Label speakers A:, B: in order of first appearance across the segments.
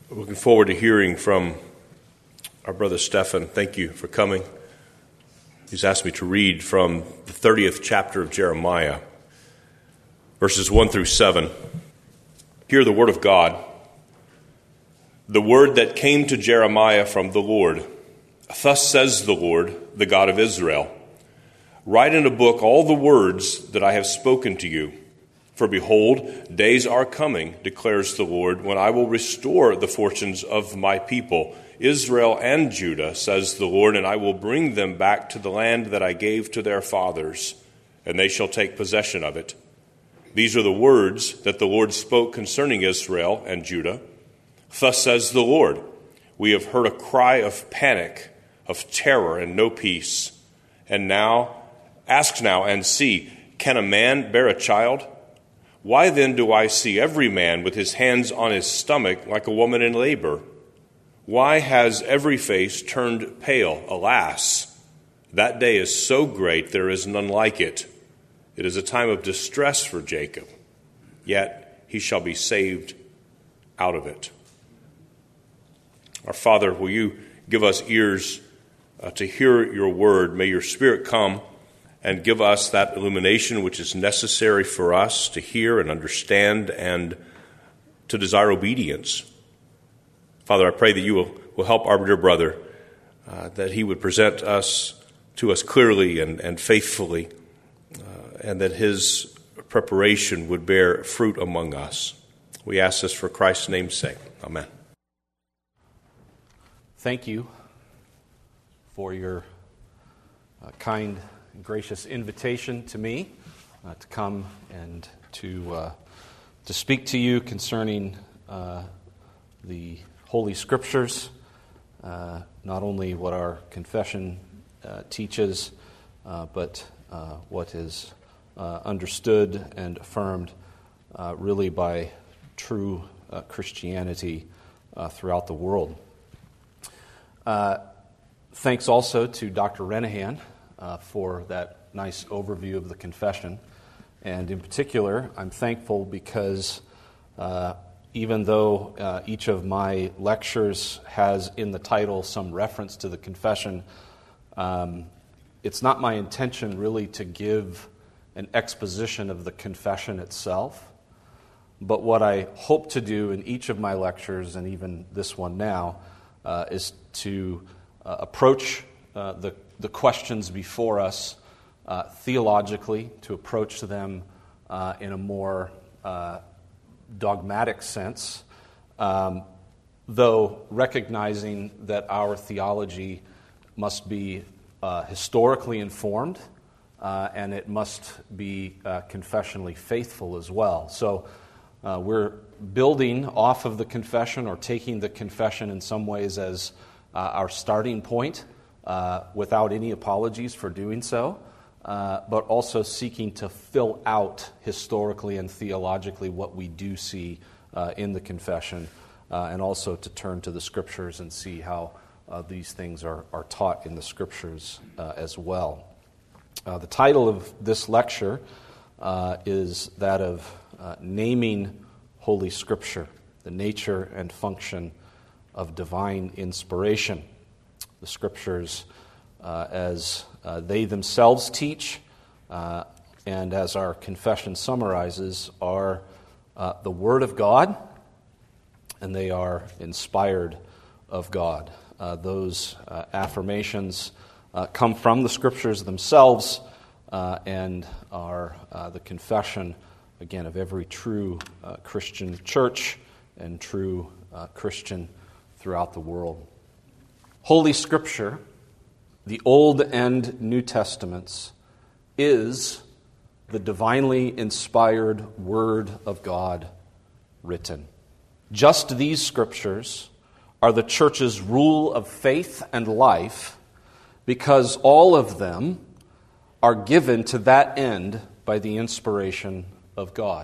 A: Looking forward to hearing from our brother Stefan. Thank you for coming. He's asked me to read from the 30th chapter of Jeremiah, verses 1 through 7. Hear the word of God. The word that came to Jeremiah from the Lord. Thus says the Lord, the God of Israel. Write in a book all the words that I have spoken to you. For behold, days are coming, declares the Lord, when I will restore the fortunes of my people, Israel and Judah, says the Lord, and I will bring them back to the land that I gave to their fathers, and they shall take possession of it. These are the words that the Lord spoke concerning Israel and Judah. Thus says the Lord, we have heard a cry of panic, of terror and no peace. And now, ask now and see, can a man bear a child? Why then do I see every man with his hands on his stomach like a woman in labor? Why has every face turned pale? Alas, that day is so great there is none like it. It is a time of distress for Jacob, yet he shall be saved out of it. Our Father, will you give us ears to hear your word? May your Spirit come and give us that illumination which is necessary for us to hear and understand and to desire obedience. Father, I pray that you will help our dear brother, that he would present to us clearly and faithfully, and that his preparation would bear fruit among us. We ask this for Christ's name's sake. Amen.
B: Thank you for your kind and gracious invitation to me to come and to speak to you concerning the Holy Scriptures, not only what our confession teaches, but what is understood and affirmed really by true Christianity throughout the world. Thanks also to Dr. Renahan for that nice overview of the confession. And in particular, I'm thankful because even though each of my lectures has in the title some reference to the confession, it's not my intention really to give an exposition of the confession itself. But what I hope to do in each of my lectures, and even this one now, is to approach the questions before us theologically, to approach them in a more dogmatic sense, though recognizing that our theology must be historically informed and it must be confessionally faithful as well. So we're building off of the confession, or taking the confession in some ways as our starting point, without any apologies for doing so, but also seeking to fill out historically and theologically what we do see in the confession, and also to turn to the Scriptures and see how these things are taught in the Scriptures as well. The title of this lecture is that of Naming Holy Scripture, the Nature and Function of Divine Inspiration. The Scriptures, as they themselves teach, and as our confession summarizes, are the Word of God, and they are inspired of God. Those affirmations come from the Scriptures themselves and are the confession, again, of every true Christian church and true Christian throughout the world. Holy Scripture, the Old and New Testaments, is the divinely inspired Word of God written. Just these Scriptures are the Church's rule of faith and life, because all of them are given to that end by the inspiration of God.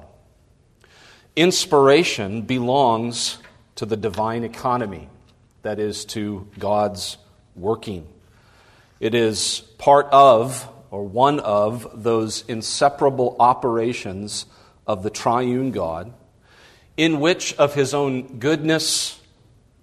B: Inspiration belongs to the divine economy, that is, to God's working. It is part of, or one of, those inseparable operations of the triune God, in which of His own goodness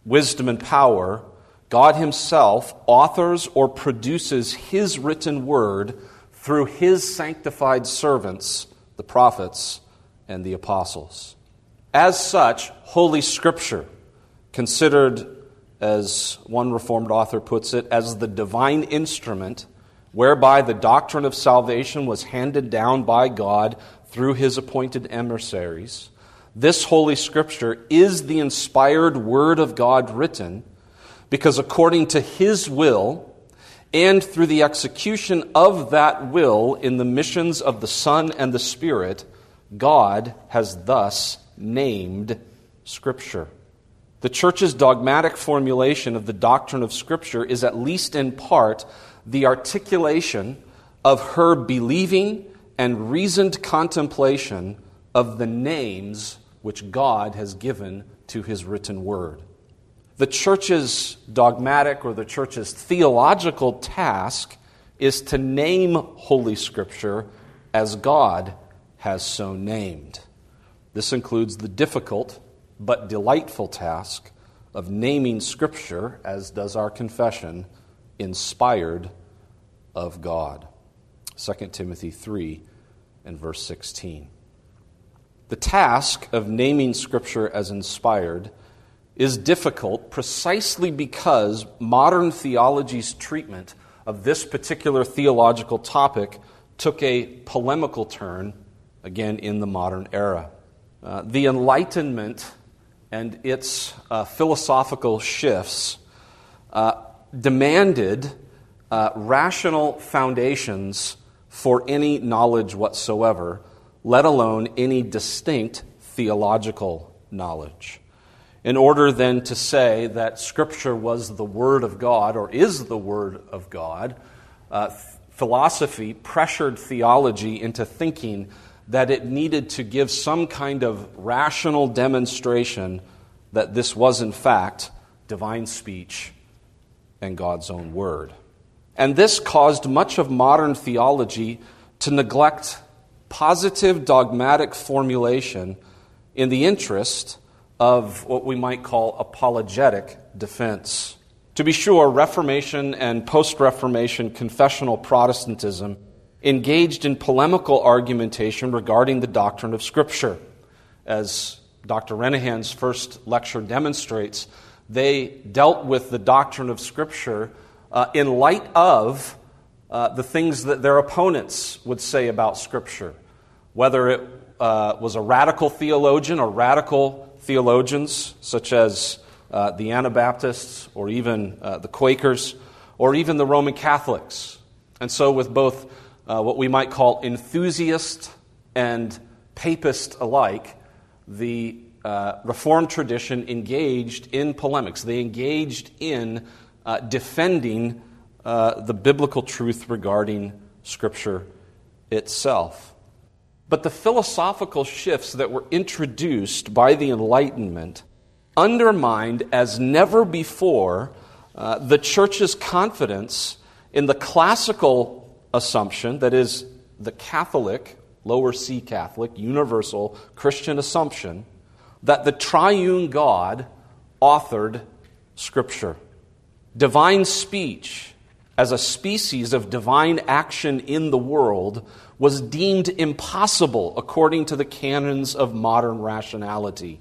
B: wisdom and power, God himself authors or produces his written word through his sanctified servants, the prophets and the apostles. As such, Holy Scripture, considered, as one Reformed author puts it, as the divine instrument whereby the doctrine of salvation was handed down by God through his appointed emissaries, this Holy Scripture is the inspired Word of God written, because according to his will, and through the execution of that will in the missions of the Son and the Spirit, God has thus named Scripture. The Church's dogmatic formulation of the doctrine of Scripture is, at least in part, the articulation of her believing and reasoned contemplation of the names which God has given to his written word. The Church's dogmatic or the Church's theological task is to name Holy Scripture as God has so named. This includes the difficult but delightful task of naming Scripture, as does our confession, inspired of God. 2 Timothy 3 and verse 16. The task of naming Scripture as inspired is difficult precisely because modern theology's treatment of this particular theological topic took a polemical turn, again, in the modern era. The Enlightenment and its philosophical shifts demanded rational foundations for any knowledge whatsoever, let alone any distinct theological knowledge. In order then to say that Scripture was the Word of God, or is the Word of God, philosophy pressured theology into thinking that it needed to give some kind of rational demonstration that this was in fact divine speech and God's own Word. And this caused much of modern theology to neglect positive dogmatic formulation in the interest of what we might call apologetic defense. To be sure, Reformation and post-Reformation confessional Protestantism engaged in polemical argumentation regarding the doctrine of Scripture. As Dr. Renehan's first lecture demonstrates, they dealt with the doctrine of Scripture in light of the things that their opponents would say about Scripture, whether it was a radical theologian or radical theologians, such as the Anabaptists or even the Quakers or even the Roman Catholics. And so with both what we might call enthusiast and papist alike, the Reformed tradition engaged in polemics. They engaged in defending the biblical truth regarding Scripture itself. But the philosophical shifts that were introduced by the Enlightenment undermined as never before the Church's confidence in the classical assumption, that is, the Catholic, lower C Catholic, universal Christian assumption, that the triune God authored Scripture. Divine speech, as a species of divine action in the world, was deemed impossible according to the canons of modern rationality.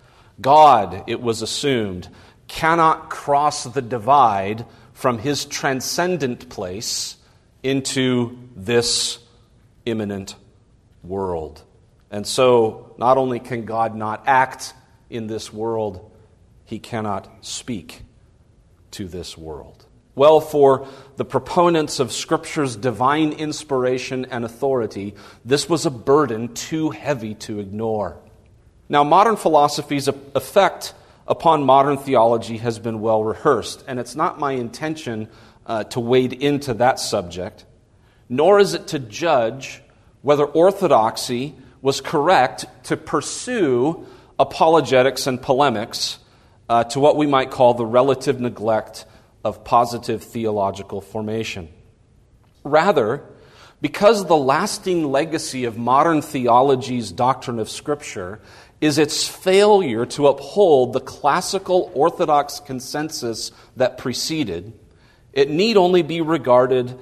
B: God, it was assumed, cannot cross the divide from his transcendent place into this immanent world. And so, not only can God not act in this world, he cannot speak to this world. Well, for the proponents of Scripture's divine inspiration and authority, this was a burden too heavy to ignore. Now, modern philosophy's effect upon modern theology has been well rehearsed, and it's not my intention to wade into that subject, nor is it to judge whether orthodoxy was correct to pursue apologetics and polemics to what we might call the relative neglect of positive theological formation. Rather, because the lasting legacy of modern theology's doctrine of Scripture is its failure to uphold the classical Orthodox consensus that preceded, it need only be regarded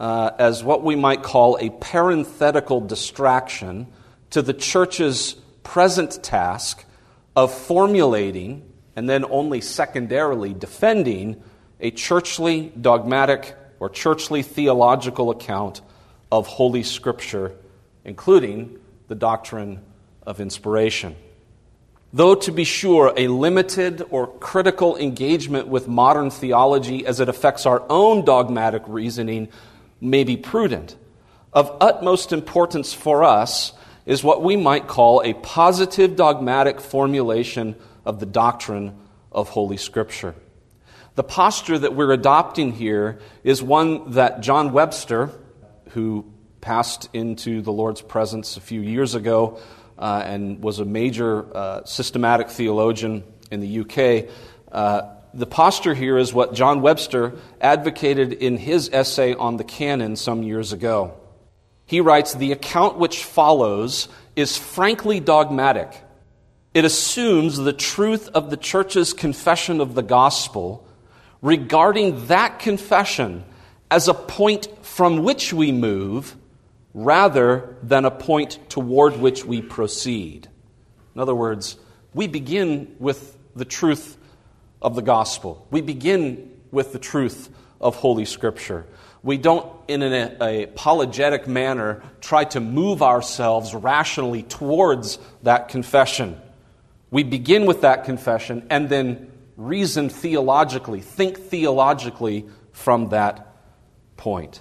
B: as what we might call a parenthetical distraction to the Church's present task of formulating and then only secondarily defending a churchly dogmatic or churchly theological account of Holy Scripture, including the doctrine of inspiration. Though, to be sure, a limited or critical engagement with modern theology as it affects our own dogmatic reasoning may be prudent, of utmost importance for us is what we might call a positive dogmatic formulation of the doctrine of Holy Scripture. The posture that we're adopting here is one that John Webster, who passed into the Lord's presence a few years ago and was a major systematic theologian in the UK, the posture here is what John Webster advocated in his essay on the canon some years ago. He writes, "The account which follows is frankly dogmatic. It assumes the truth of the Church's confession of the gospel, regarding that confession as a point from which we move rather than a point toward which we proceed." In other words, we begin with the truth of the gospel. We begin with the truth of Holy Scripture. We don't, in an apologetic manner, try to move ourselves rationally towards that confession. We begin with that confession and then reason theologically, think theologically from that point.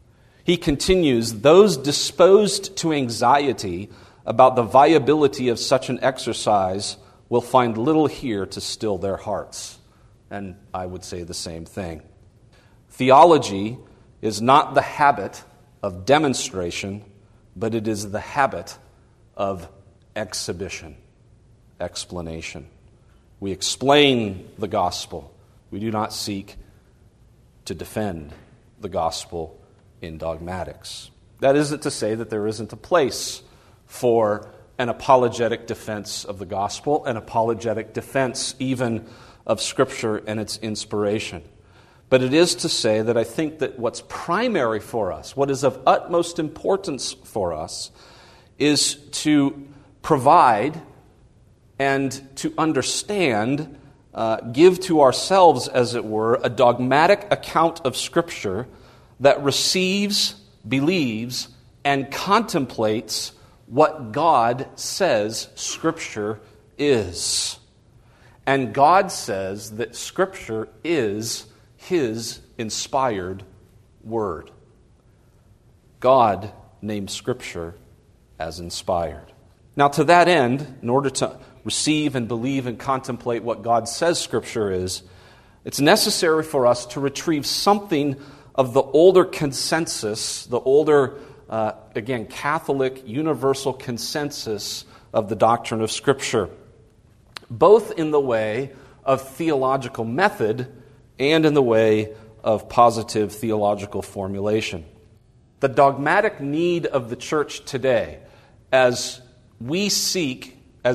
B: He continues, "Those disposed to anxiety about the viability of such an exercise will find little here to still their hearts." And I would say the same thing. Theology is not the habit of demonstration, but it is the habit of exhibition, explanation. We explain the gospel. We do not seek to defend the gospel in dogmatics. That isn't to say that there isn't a place for an apologetic defense of the gospel, an apologetic defense even of Scripture and its inspiration. But it is to say that I think that what's primary for us, what is of utmost importance for us, is to provide and to understand, give to ourselves, as it were, a dogmatic account of Scripture that receives, believes, and contemplates what God says Scripture is. And God says that Scripture is His inspired Word. God named Scripture as inspired. Now, to that end, in order to receive and believe and contemplate what God says Scripture is, it's necessary for us to retrieve something of the older consensus, the older, Catholic universal consensus of the doctrine of Scripture, both in the way of theological method and in the way of positive theological formulation. The dogmatic need of the church today, as we seek,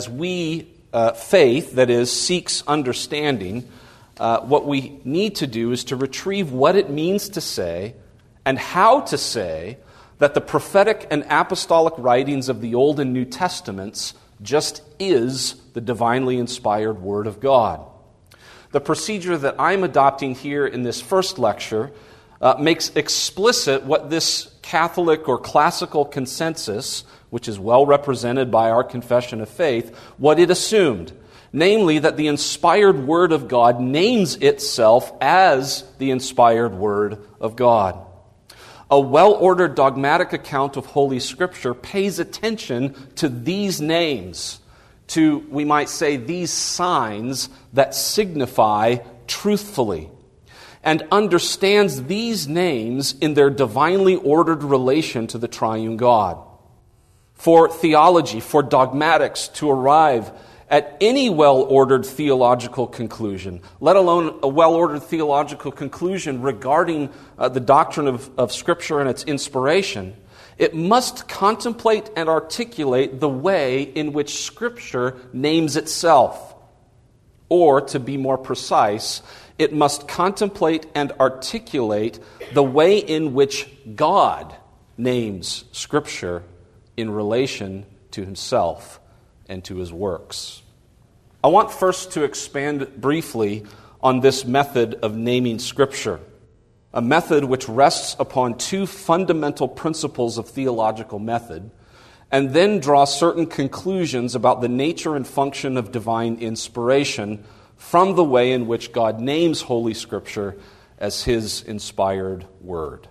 B: faith, that is, seeks understanding, what we need to do is to retrieve what it means to say and how to say that the prophetic and apostolic writings of the Old and New Testaments just is the divinely inspired Word of God. The procedure that I'm adopting here in this first lecture makes explicit what this Catholic or classical consensus, which is well represented by our confession of faith, what it assumed. Namely, that the inspired Word of God names itself as the inspired Word of God. A well-ordered dogmatic account of Holy Scripture pays attention to these names, to, we might say, these signs that signify truthfully, and understands these names in their divinely ordered relation to the triune God. For theology, for dogmatics to arrive at any well-ordered theological conclusion, let alone a well-ordered theological conclusion regarding the doctrine of Scripture and its inspiration, It must contemplate and articulate the way in which Scripture names itself. Or, to be more precise, it must contemplate and articulate the way in which God names Scripture in relation to Himself and to His works. I want first to expand briefly on this method of naming Scripture, a method which rests upon two fundamental principles of theological method, and then draw certain conclusions about the nature and function of divine inspiration from the way in which God names Holy Scripture as His inspired Word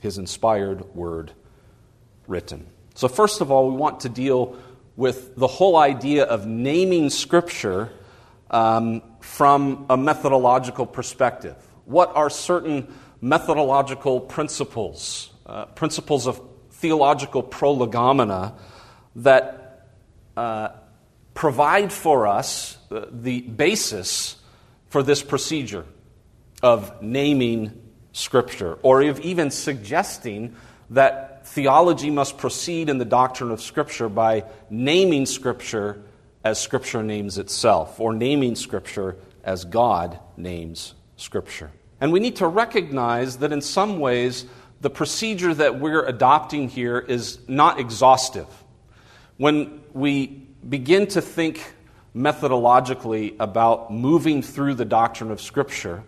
B: written. So first of all, we want to deal with the whole idea of naming Scripture from a methodological perspective. What are certain methodological principles of theological prolegomena that provide for us the basis for this procedure of naming Scripture, or of even suggesting that theology must proceed in the doctrine of Scripture by naming Scripture as Scripture names itself, or naming Scripture as God names Scripture. And we need to recognize that in some ways the procedure that we're adopting here is not exhaustive. When we begin to think methodologically about moving through the doctrine of Scripture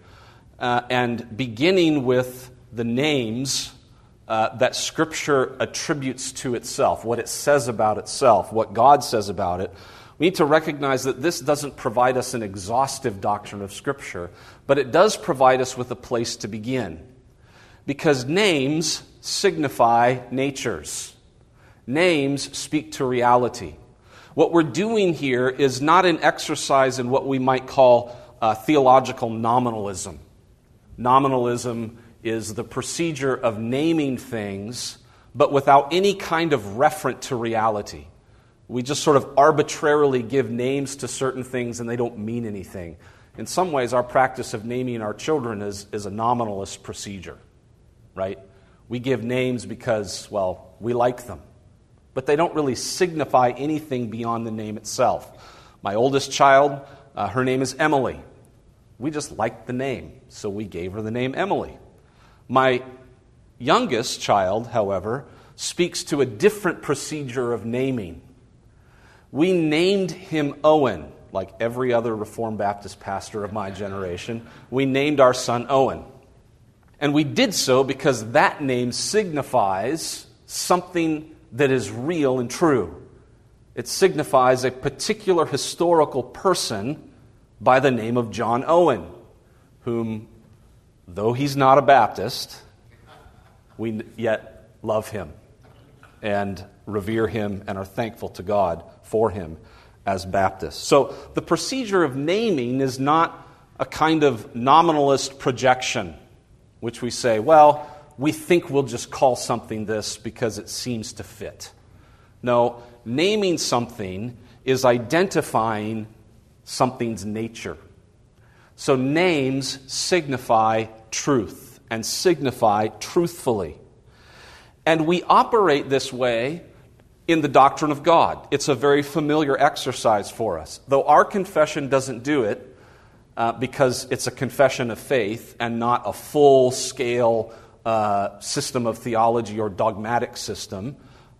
B: and beginning with the names that Scripture attributes to itself, what it says about itself, what God says about it, we need to recognize that this doesn't provide us an exhaustive doctrine of Scripture, but it does provide us with a place to begin. Because names signify natures. Names speak to reality. What we're doing here is not an exercise in what we might call theological nominalism. Nominalism is the procedure of naming things, but without any kind of referent to reality. We just sort of arbitrarily give names to certain things and they don't mean anything. In some ways, our practice of naming our children is a nominalist procedure, right? We give names because, well, we like them. But they don't really signify anything beyond the name itself. My oldest child, her name is Emily. We just liked the name, so we gave her the name Emily. My youngest child, however, speaks to a different procedure of naming. We named him Owen, like every other Reformed Baptist pastor of my generation. We named our son Owen. And we did so because that name signifies something that is real and true. It signifies a particular historical person by the name of John Owen, whom, though he's not a Baptist, we yet love him and revere him and are thankful to God for him as Baptists. So the procedure of naming is not a kind of nominalist projection, which we say, well, we think we'll just call something this because it seems to fit. No, naming something is identifying something's nature. So names signify truth and signify truthfully. And we operate this way in the doctrine of God. It's a very familiar exercise for us. Though our confession doesn't do it because it's a confession of faith and not a full-scale system of theology or dogmatic system.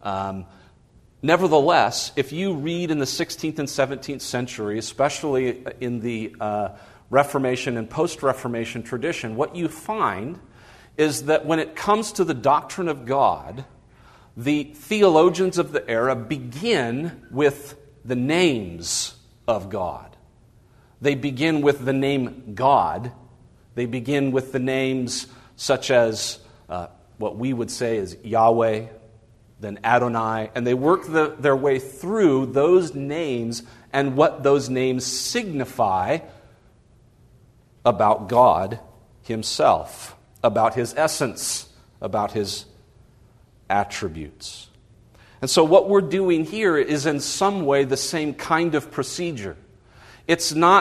B: Nevertheless, if you read in the 16th and 17th century, especially in the Reformation and post-Reformation tradition, what you find is that when it comes to the doctrine of God, the theologians of the era begin with the names of God. They begin with the name God. They begin with the names such as what we would say is Yahweh, then Adonai, and they work their way through those names and what those names signify about God Himself, about His essence, about His attributes. And so what we're doing here is in some way the same kind of procedure. It's not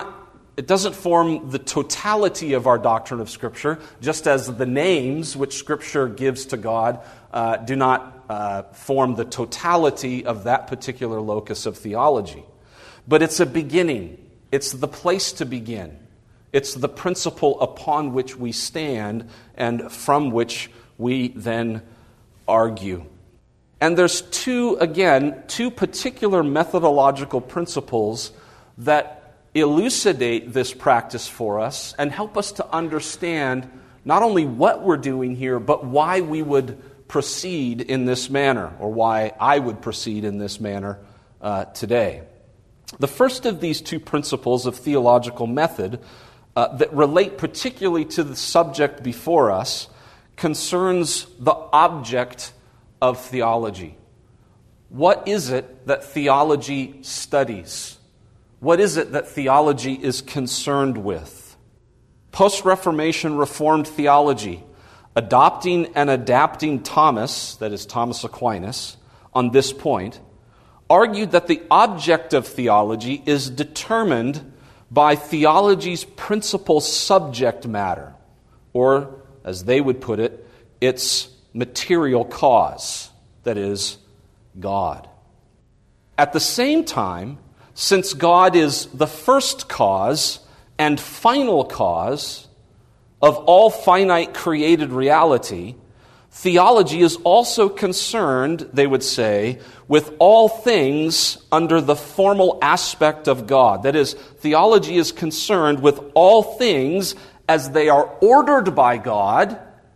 B: It doesn't form the totality of our doctrine of Scripture, just as the names which Scripture gives to God do not form the totality of that particular locus of theology. But it's a beginning. It's the place to begin. It's the principle upon which we stand and from which we then argue. And there's two particular methodological principles that elucidate this practice for us and help us to understand not only what we're doing here, but why we would proceed in this manner, or why I would proceed in this manner today. The first of these two principles of theological method that relate particularly to the subject before us concerns the object of theology. What is it that theology studies? What is it that theology is concerned with? Post-Reformation Reformed theology, adopting and adapting Thomas, that is Thomas Aquinas, on this point, argued that the object of theology is determined by theology's principal subject matter, or, as they would put it, its material cause, that is, God. At the same time, since God is the first cause and final cause of all finite created reality, theology is also concerned, they would say, with all things under the formal aspect of God. That is, theology is concerned with all things as they are ordered by God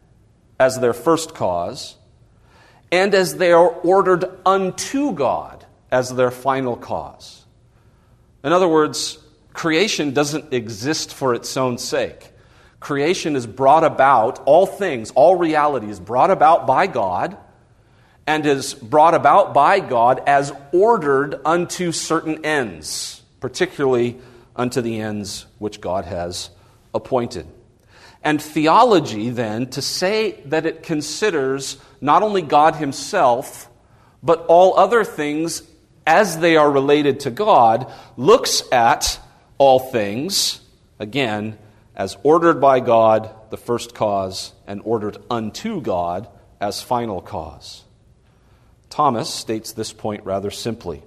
B: as their first cause, and as they are ordered unto God as their final cause. In other words, creation doesn't exist for its own sake. Creation is brought about, all things, all reality is brought about by God, and is brought about by God as ordered unto certain ends, particularly unto the ends which God has appointed. And theology, then, to say that it considers not only God Himself, but all other things as they are related to God, looks at all things, again, as ordered by God, the first cause, and ordered unto God as final cause. Thomas states this point rather simply.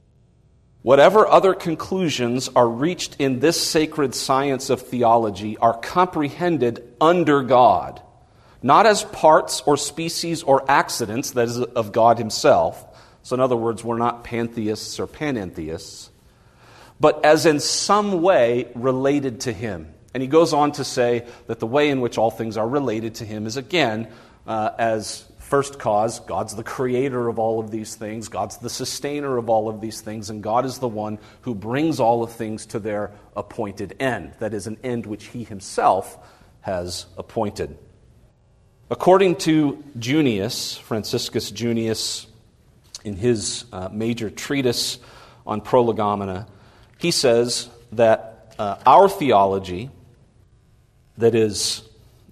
B: Whatever other conclusions are reached in this sacred science of theology are comprehended under God, not as parts or species or accidents, that is, of God Himself. So in other words, we're not pantheists or panentheists, but as in some way related to Him. And he goes on to say that the way in which all things are related to Him is, again, as first cause, God's the creator of all of these things, God's the sustainer of all of these things, and God is the one who brings all of things to their appointed end. That is, an end which He Himself has appointed. According to Junius, Franciscus Junius, in his major treatise on Prolegomena, he says that our theology, that is,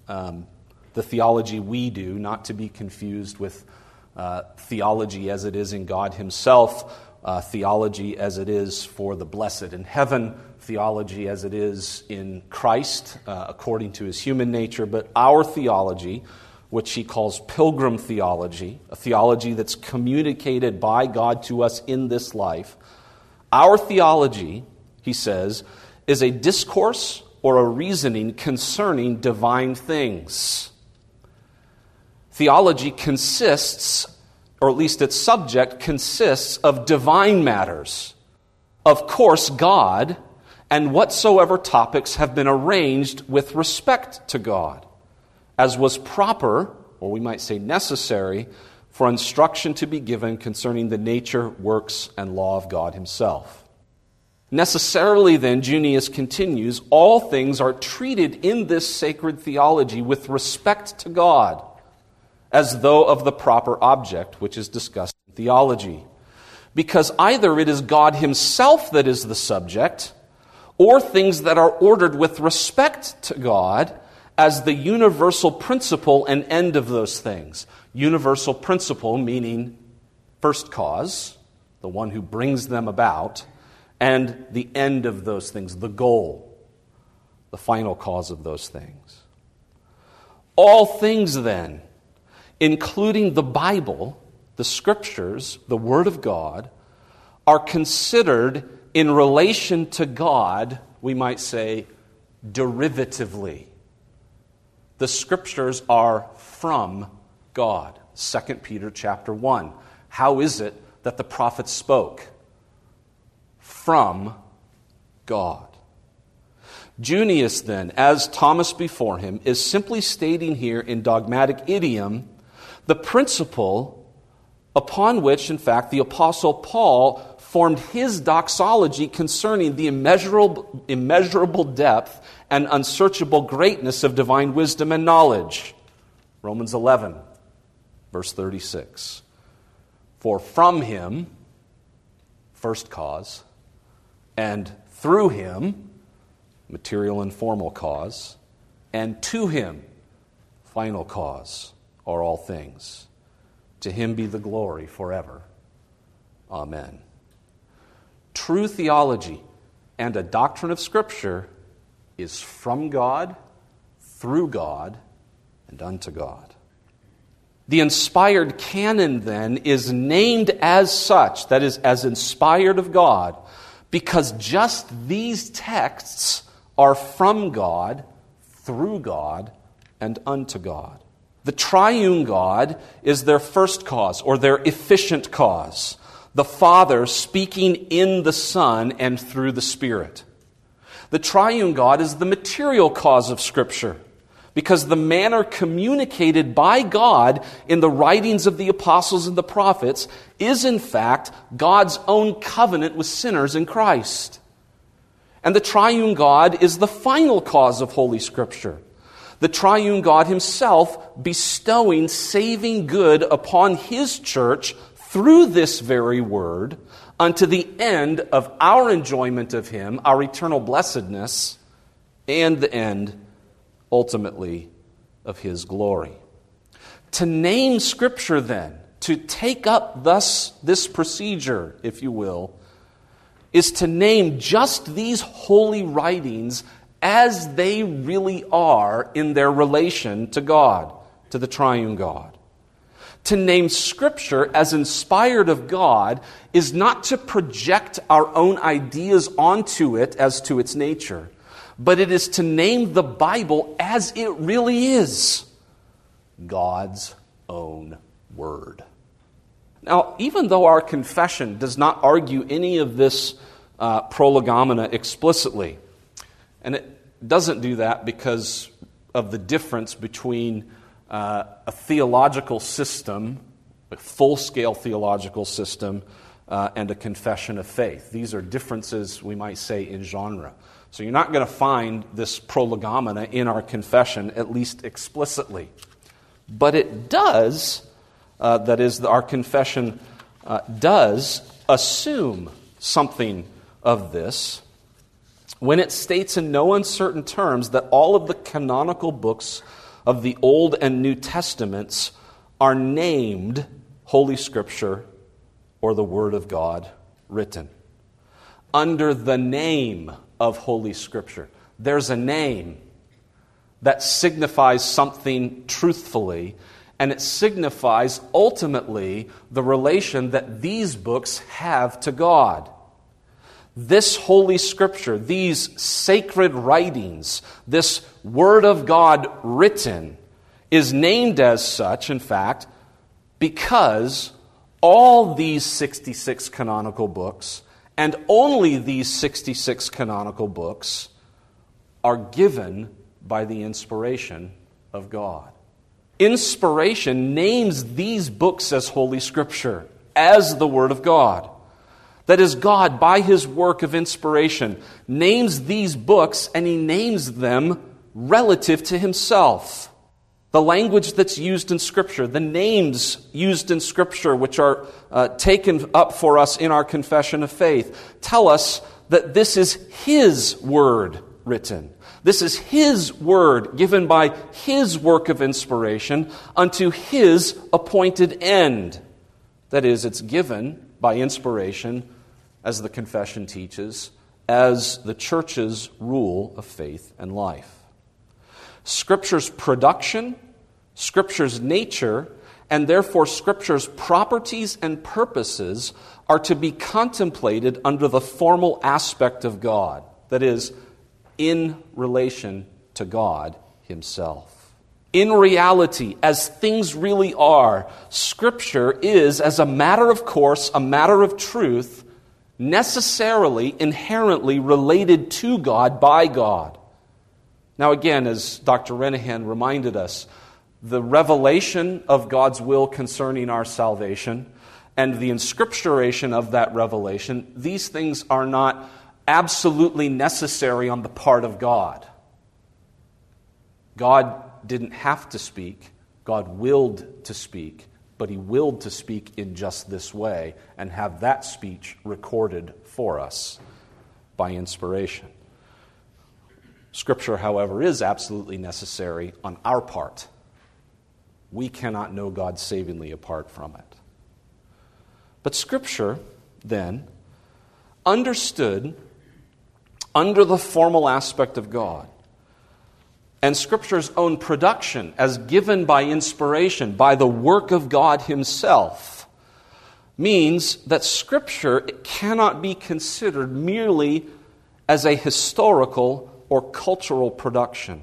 B: the theology we do, not to be confused with theology as it is in God Himself, theology as it is for the blessed in heaven, theology as it is in Christ according to His human nature, but our theology, which he calls pilgrim theology, a theology that's communicated by God to us in this life. Our theology, he says, is a discourse or a reasoning concerning divine things. Theology consists, or at least its subject consists, of divine matters. Of course, God, and whatsoever topics have been arranged with respect to God, as was proper, or we might say necessary, for instruction to be given concerning the nature, works, and law of God Himself. Necessarily, then, Junius continues, all things are treated in this sacred theology with respect to God, as though of the proper object which is discussed in theology. Because either it is God Himself that is the subject, or things that are ordered with respect to God as the universal principle and end of those things. Universal principle meaning first cause, the one who brings them about, and the end of those things, the goal, the final cause of those things. All things, then, including the Bible, the Scriptures, the Word of God, are considered in relation to God, we might say, derivatively. The Scriptures are from God. 2 Peter chapter 1. How is it that the prophets spoke? From God. Junius, then, as Thomas before him, is simply stating here in dogmatic idiom the principle upon which, in fact, the Apostle Paul formed his doxology concerning the immeasurable depth and unsearchable greatness of divine wisdom and knowledge. Romans 11, verse 36. For from him, first cause, and through him, material and formal cause, and to him, final cause, are all things. To him be the glory forever. Amen. True theology and a doctrine of Scripture is from God, through God, and unto God. The inspired canon, then, is named as such, that is, as inspired of God, because just these texts are from God, through God, and unto God. The triune God is their first cause, or their efficient cause. The Father speaking in the Son and through the Spirit. The triune God is the material cause of Scripture, because the manner communicated by God in the writings of the apostles and the prophets is in fact God's own covenant with sinners in Christ. And the triune God is the final cause of Holy Scripture. The triune God himself bestowing saving good upon his church through this very word unto the end of our enjoyment of him, our eternal blessedness, and the end, ultimately, of his glory. To name Scripture, then, to take up thus this procedure, if you will, is to name just these holy writings as they really are in their relation to God, to the triune God. To name Scripture as inspired of God is not to project our own ideas onto it as to its nature, but it is to name the Bible as it really is, God's own Word. Now, even though our confession does not argue any of this prolegomena explicitly, and it doesn't do that because of the difference between a theological system, a full-scale theological system, and a confession of faith. These are differences, we might say, in genre. So you're not going to find this prolegomena in our confession, at least explicitly. But it does, that is, our confession does assume something of this when it states in no uncertain terms that all of the canonical books of the Old and New Testaments are named Holy Scripture or the Word of God written. Under the name of Holy Scripture. There's a name that signifies something truthfully, and it signifies ultimately the relation that these books have to God. This Holy Scripture, these sacred writings, this Word of God written, is named as such, in fact, because all these 66 canonical books, and only these 66 canonical books, are given by the inspiration of God. Inspiration names these books as Holy Scripture, as the Word of God. That is, God, by His work of inspiration, names these books, and He names them relative to Himself. The language that's used in Scripture, the names used in Scripture, which are taken up for us in our confession of faith, tell us that this is His Word written. This is His Word given by His work of inspiration unto His appointed end. That is, it's given by inspiration, as the confession teaches, as the church's rule of faith and life. Scripture's production, Scripture's nature, and therefore Scripture's properties and purposes are to be contemplated under the formal aspect of God, that is, in relation to God Himself. In reality, as things really are, Scripture is, as a matter of course, a matter of truth, necessarily, inherently related to God by God. Now again, as Dr. Renehan reminded us, the revelation of God's will concerning our salvation and the inscripturation of that revelation, these things are not absolutely necessary on the part of God. God didn't have to speak. God willed to speak, but He willed to speak in just this way and have that speech recorded for us by inspiration. Scripture, however, is absolutely necessary on our part. We cannot know God savingly apart from it. But Scripture, then, understood under the formal aspect of God, and Scripture's own production as given by inspiration, by the work of God Himself, means that Scripture cannot be considered merely as a historical or cultural production.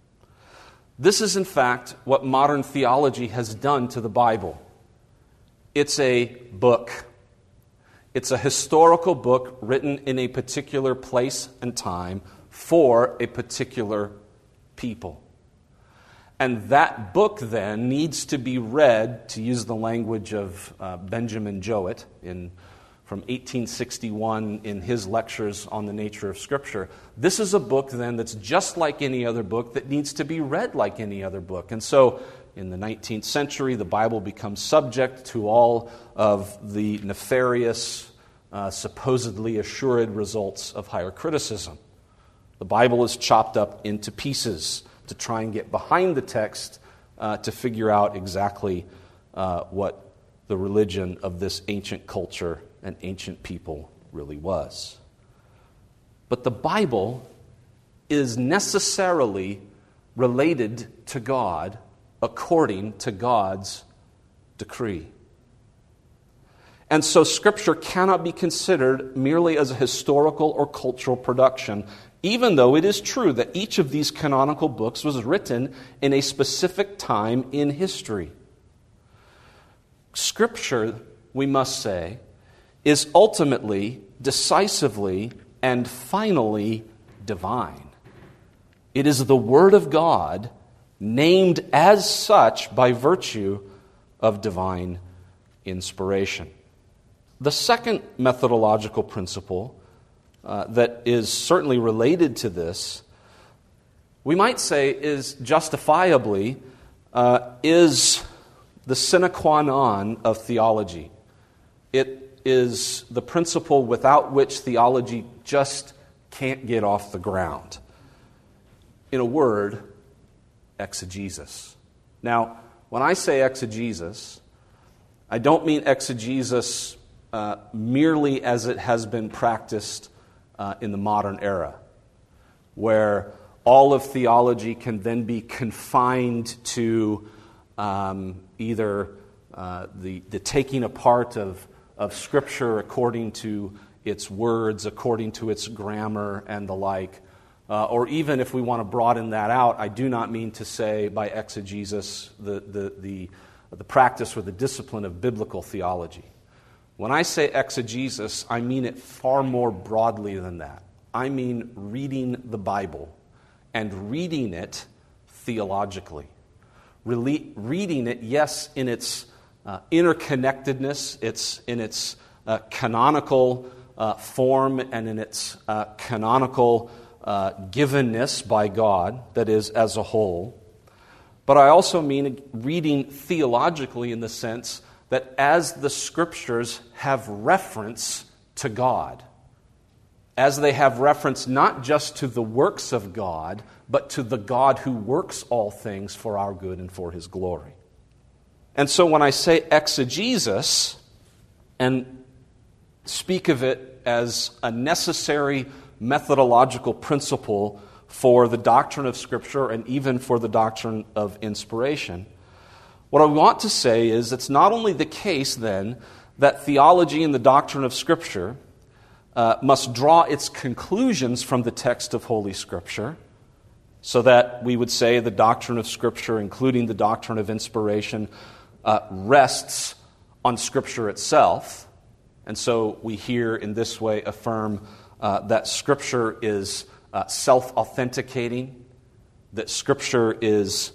B: This is, in fact, what modern theology has done to the Bible. It's a book. It's a historical book written in a particular place and time for a particular people. And that book then needs to be read, to use the language of Benjamin Jowett from 1861 in his lectures on the nature of Scripture. This is a book then that's just like any other book that needs to be read like any other book. And so in the 19th century, the Bible becomes subject to all of the nefarious, supposedly assured results of higher criticism. The Bible is chopped up into pieces to try and get behind the text to figure out exactly what the religion of this ancient culture and ancient people really was. But the Bible is necessarily related to God according to God's decree. And so Scripture cannot be considered merely as a historical or cultural production, even though it is true that each of these canonical books was written in a specific time in history. Scripture, we must say, is ultimately, decisively, and finally divine. It is the Word of God named as such by virtue of divine inspiration. The second methodological principle that is certainly related to this, we might say is justifiably, is the sine qua non of theology. It is the principle without which theology just can't get off the ground. In a word, exegesis. Now, when I say exegesis, I don't mean exegesis merely as it has been practiced in the modern era, where all of theology can then be confined to either the taking apart of Scripture according to its words, according to its grammar, and the like. Or even if we want to broaden that out, I do not mean to say by exegesis the practice or the discipline of biblical theology. When I say exegesis, I mean it far more broadly than that. I mean reading the Bible and reading it theologically. Reading it, yes, in its interconnectedness, in its canonical form and in its canonical givenness by God, that is, as a whole. But I also mean reading theologically in the sense that as the Scriptures have reference to God, as they have reference not just to the works of God, but to the God who works all things for our good and for His glory. And so when I say exegesis and speak of it as a necessary methodological principle for the doctrine of Scripture and even for the doctrine of inspiration. What I want to say is it's not only the case then that theology and the doctrine of Scripture must draw its conclusions from the text of Holy Scripture, so that we would say the doctrine of Scripture, including the doctrine of inspiration, rests on Scripture itself. And so we here in this way affirm that Scripture is self-authenticating, that Scripture is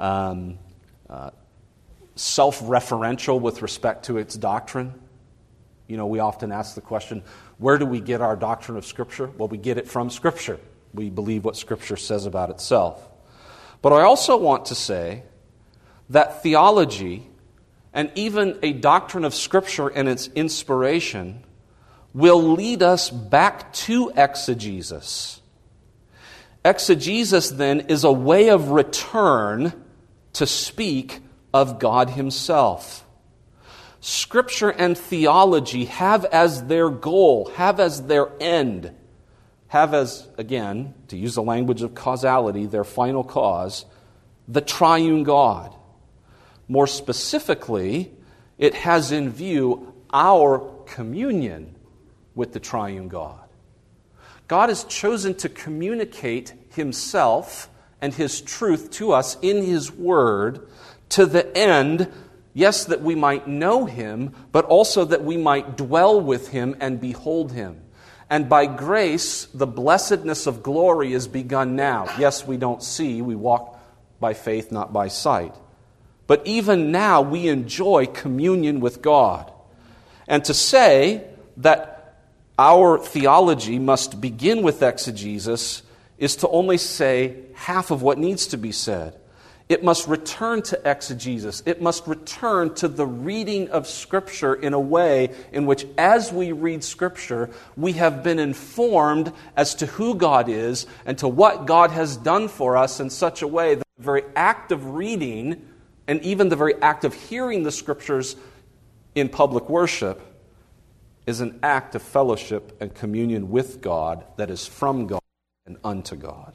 B: self-referential with respect to its doctrine. You know, we often ask the question, where do we get our doctrine of Scripture? Well, we get it from Scripture. We believe what Scripture says about itself. But I also want to say that theology and even a doctrine of Scripture and its inspiration will lead us back to exegesis. Exegesis, then, is a way of return to speak of God Himself. Scripture and theology have as their goal, have as their end, have as, again, to use the language of causality, their final cause, the triune God. More specifically, it has in view our communion with the triune God. God has chosen to communicate Himself and His truth to us in His Word to the end, yes, that we might know Him, but also that we might dwell with Him and behold Him. And by grace, the blessedness of glory is begun now. Yes, we don't see, we walk by faith, not by sight. But even now, we enjoy communion with God. And to say that our theology must begin with exegesis is to only say half of what needs to be said. It must return to exegesis. It must return to the reading of Scripture in a way in which, as we read Scripture, we have been informed as to who God is and to what God has done for us in such a way that the very act of reading and even the very act of hearing the Scriptures in public worship is an act of fellowship and communion with God that is from God and unto God.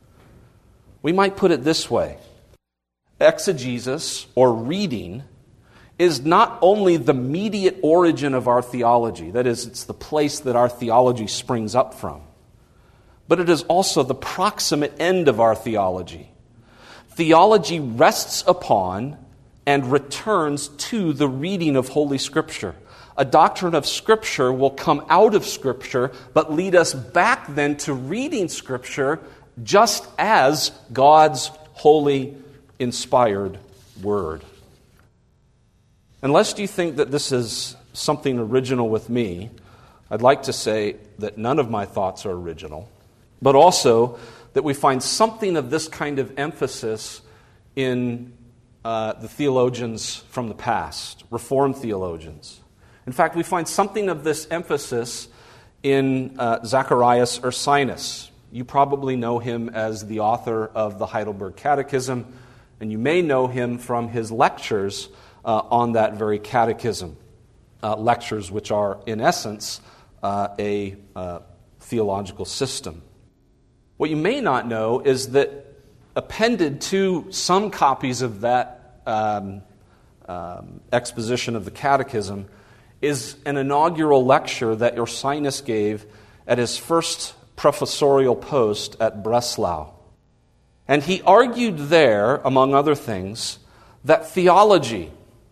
B: We might put it this way. Exegesis, or reading, is not only the immediate origin of our theology, that is, it's the place that our theology springs up from, but it is also the proximate end of our theology. Theology rests upon and returns to the reading of Holy Scripture. A doctrine of Scripture will come out of Scripture, but lead us back then to reading Scripture just as God's holy inspired Word. And lest you think that this is something original with me, I'd like to say that none of my thoughts are original, but also that we find something of this kind of emphasis in the theologians from the past, Reformed theologians. In fact, we find something of this emphasis in Zacharias Ursinus. You probably know him as the author of the Heidelberg Catechism, and you may know him from his lectures on that very catechism, lectures which are, in essence, a theological system. What you may not know is that appended to some copies of that exposition of the catechism is an inaugural lecture that Ursinus gave at his first professorial post at Breslau. And he argued there, among other things, that theology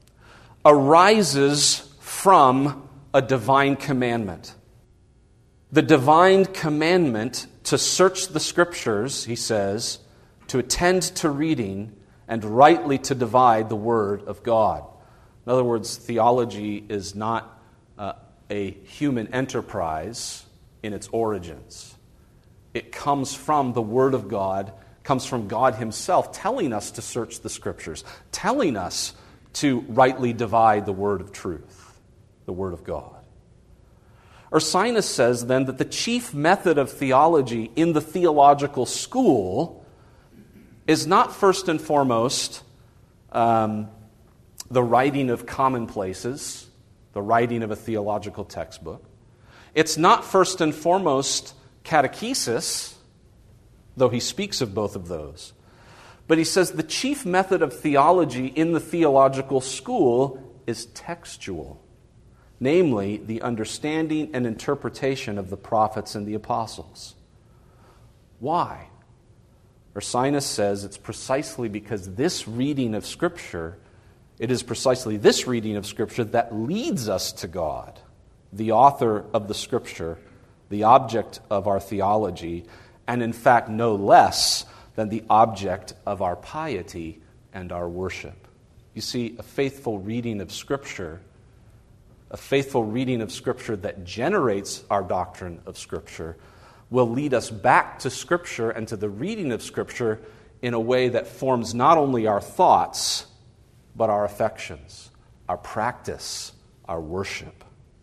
B: arises from a divine commandment. The divine commandment to search the Scriptures, he says, to attend to reading, and rightly to divide the Word of God. In other words, theology is not a human enterprise in its origins. It comes from the Word of God, comes from God Himself telling us to search the Scriptures, telling us to rightly divide the word of truth, the Word of God. Ursinus says then that the chief method of theology in the theological school is not first and foremost the writing of commonplaces, the writing of a theological textbook. It's not first and foremost catechesis, though he speaks of both of those. But he says the chief method of theology in the theological school is textual, namely the understanding and interpretation of the prophets and the apostles. Why? Ursinus says it's precisely because this reading of Scripture, it is precisely this reading of Scripture that leads us to God, the author of the Scripture, the object of our theology, and in fact no less than the object of our piety and our worship. You see, a faithful reading of Scripture that generates our doctrine of Scripture will lead us back to Scripture and to the reading of Scripture in a way that forms not only our thoughts, but our affections, our practice, our worship.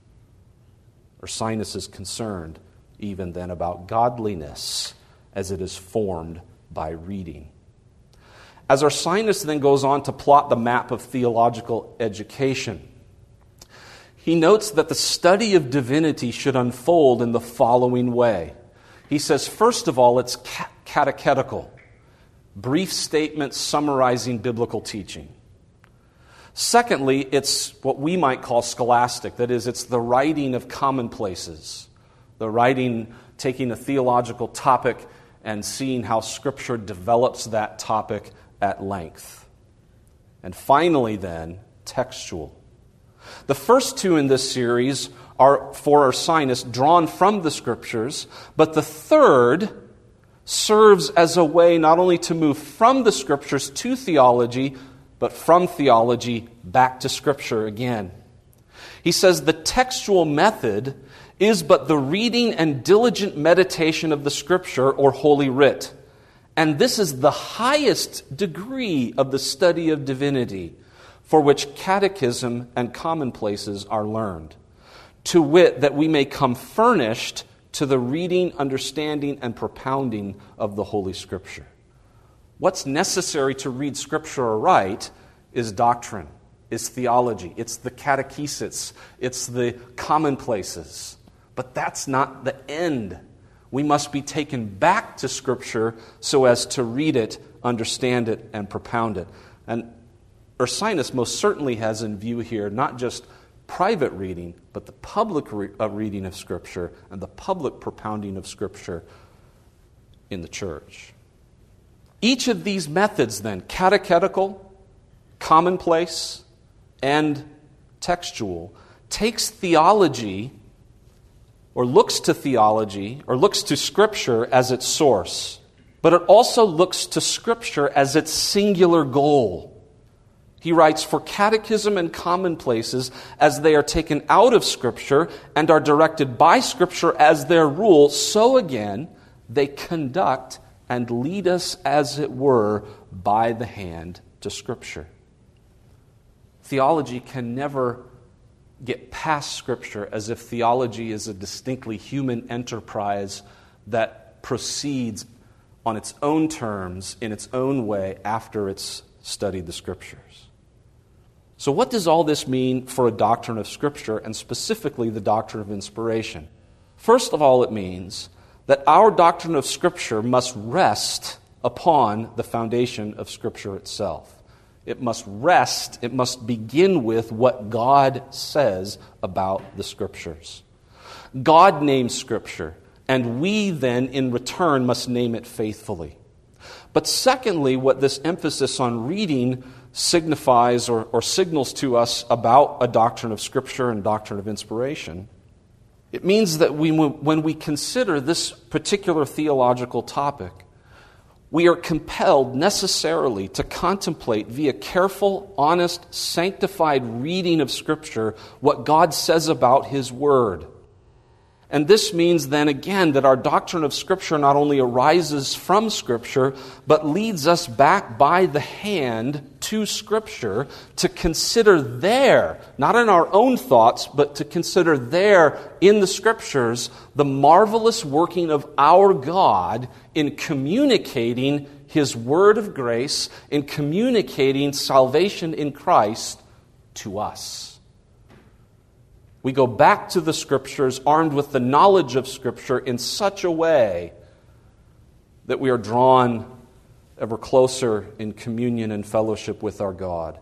B: Ursinus is concerned even then about godliness as it is formed by reading. As Ursinus then goes on to plot the map of theological education, he notes that the study of divinity should unfold in the following way. He says, first of all, it's catechetical, brief statements summarizing biblical teaching. Secondly, it's what we might call scholastic. That is, it's the writing of commonplaces, the writing, taking a theological topic and seeing how Scripture develops that topic at length. And finally, then, textual. The first two in this series are, for Ursinus, drawn from the Scriptures, but the third serves as a way not only to move from the Scriptures to theology, but from theology back to Scripture again. He says the textual method is but the reading and diligent meditation of the Scripture or Holy Writ. And this is the highest degree of the study of divinity for which catechism and commonplaces are learned. To wit, that we may come furnished to the reading, understanding, and propounding of the Holy Scripture. What's necessary to read Scripture aright is doctrine, is theology, it's the catechesis, it's the commonplaces. But that's not the end. We must be taken back to Scripture so as to read it, understand it, and propound it. And Ursinus most certainly has in view here not just private reading, but the public reading of Scripture and the public propounding of Scripture in the church. Each of these methods then, catechetical, commonplace, and textual, takes theology or looks to Scripture as its source, but it also looks to Scripture as its singular goal. He writes, for catechism and commonplaces, as they are taken out of Scripture and are directed by Scripture as their rule, so again they conduct and lead us, as it were, by the hand to Scripture. Theology can never get past Scripture as if theology is a distinctly human enterprise that proceeds on its own terms, in its own way, after it's studied the Scriptures. So what does all this mean for a doctrine of Scripture, and specifically the doctrine of inspiration? First of all, it means that our doctrine of Scripture must rest upon the foundation of Scripture itself. It must begin with what God says about the Scriptures. God names Scripture, and we then, in return, must name it faithfully. But secondly, what this emphasis on reading signifies or signals to us about a doctrine of Scripture and doctrine of inspiration, it means that when we consider this particular theological topic, we are compelled necessarily to contemplate via careful, honest, sanctified reading of Scripture what God says about His Word. And this means then again that our doctrine of Scripture not only arises from Scripture, but leads us back by the hand to Scripture to consider there, not in our own thoughts, but to consider there in the Scriptures the marvelous working of our God in communicating His word of grace, in communicating salvation in Christ to us. We go back to the Scriptures armed with the knowledge of Scripture in such a way that we are drawn ever closer in communion and fellowship with our God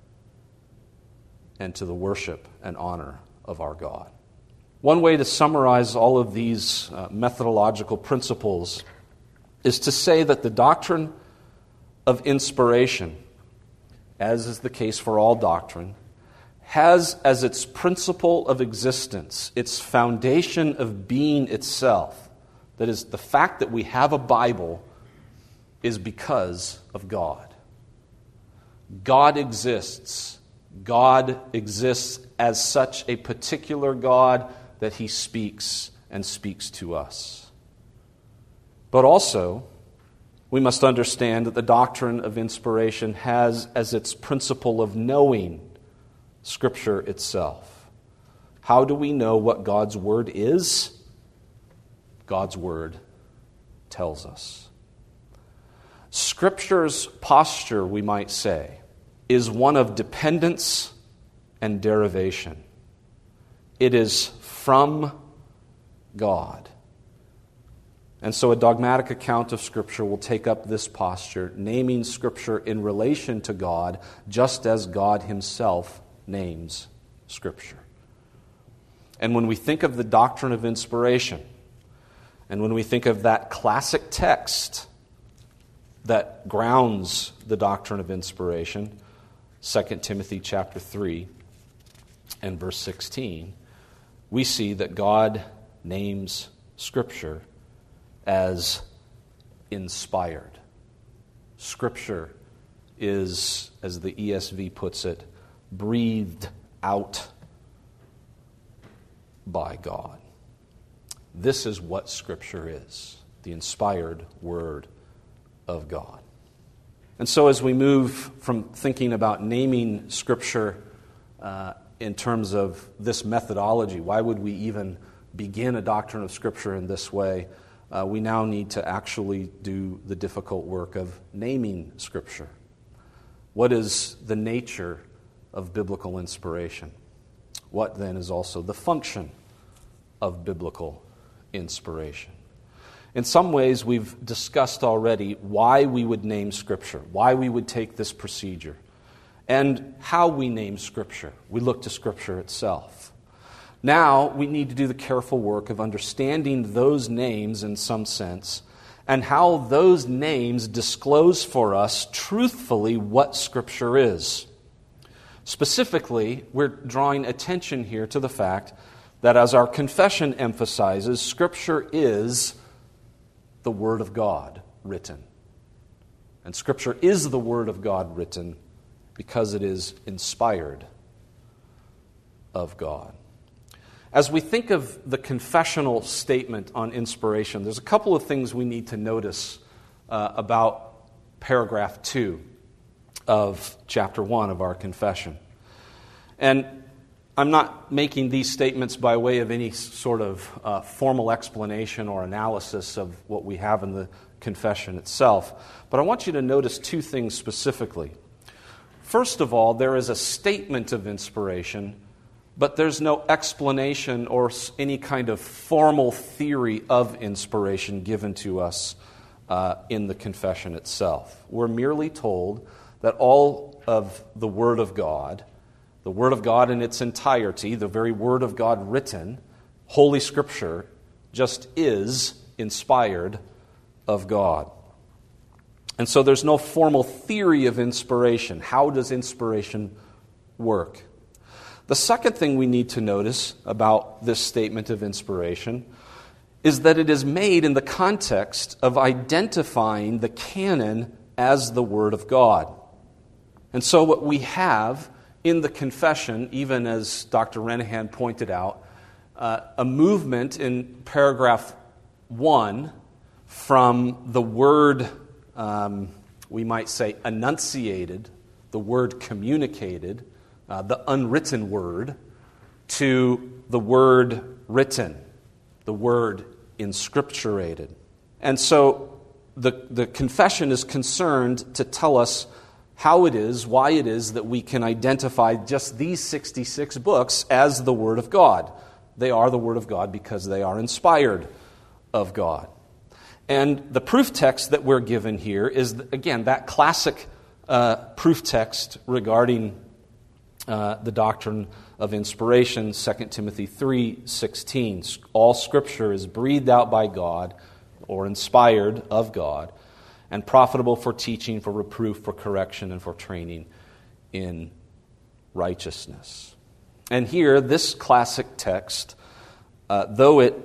B: and to the worship and honor of our God. One way to summarize all of these methodological principles is to say that the doctrine of inspiration, as is the case for all doctrine, has as its principle of existence, its foundation of being itself, that is, the fact that we have a Bible is because of God. God exists. God exists as such a particular God that He speaks and speaks to us. But also, we must understand that the doctrine of inspiration has as its principle of knowing Scripture itself. How do we know what God's Word is? God's Word tells us. Scripture's posture, we might say, is one of dependence and derivation. It is from God. And so a dogmatic account of Scripture will take up this posture, naming Scripture in relation to God, just as God Himself names Scripture. And when we think of the doctrine of inspiration, and when we think of that classic text that grounds the doctrine of inspiration, 2 Timothy chapter 3 and verse 16, we see that God names Scripture as inspired. Scripture is, as the ESV puts it, breathed out by God. This is what Scripture is, the inspired Word of God. And so as we move from thinking about naming Scripture in terms of this methodology, why would we even begin a doctrine of Scripture in this way? We now need to actually do the difficult work of naming Scripture. What is the nature of biblical inspiration? What then is also the function of biblical inspiration? In some ways, we've discussed already why we would name Scripture, why we would take this procedure, and how we name Scripture. We look to Scripture itself. Now, we need to do the careful work of understanding those names in some sense, and how those names disclose for us truthfully what Scripture is. Specifically, we're drawing attention here to the fact that, as our confession emphasizes, Scripture is the Word of God written. And Scripture is the Word of God written because it is inspired of God. As we think of the confessional statement on inspiration, there's a couple of things we need to notice about paragraph 2 of chapter 1 of our confession. And I'm not making these statements by way of any sort of formal explanation or analysis of what we have in the confession itself, but I want you to notice two things specifically. First of all, there is a statement of inspiration, but there's no explanation or any kind of formal theory of inspiration given to us in the confession itself. We're merely told that all of the Word of God in its entirety, the very Word of God written, Holy Scripture, just is inspired of God. And so there's no formal theory of inspiration. How does inspiration work? The second thing we need to notice about this statement of inspiration is that it is made in the context of identifying the canon as the Word of God. And so what we have in the confession, even as Dr. Renahan pointed out, a movement in paragraph 1 from the word, we might say, enunciated, the word communicated, the unwritten word, to the word written, the word inscripturated. And so the confession is concerned to tell us why it is that we can identify just these 66 books as the Word of God. They are the Word of God because they are inspired of God. And the proof text that we're given here is, again, that classic proof text regarding the doctrine of inspiration, 2 Timothy 3:16. All Scripture is breathed out by God, or inspired of God, and profitable for teaching, for reproof, for correction, and for training in righteousness. And here, this classic text, though it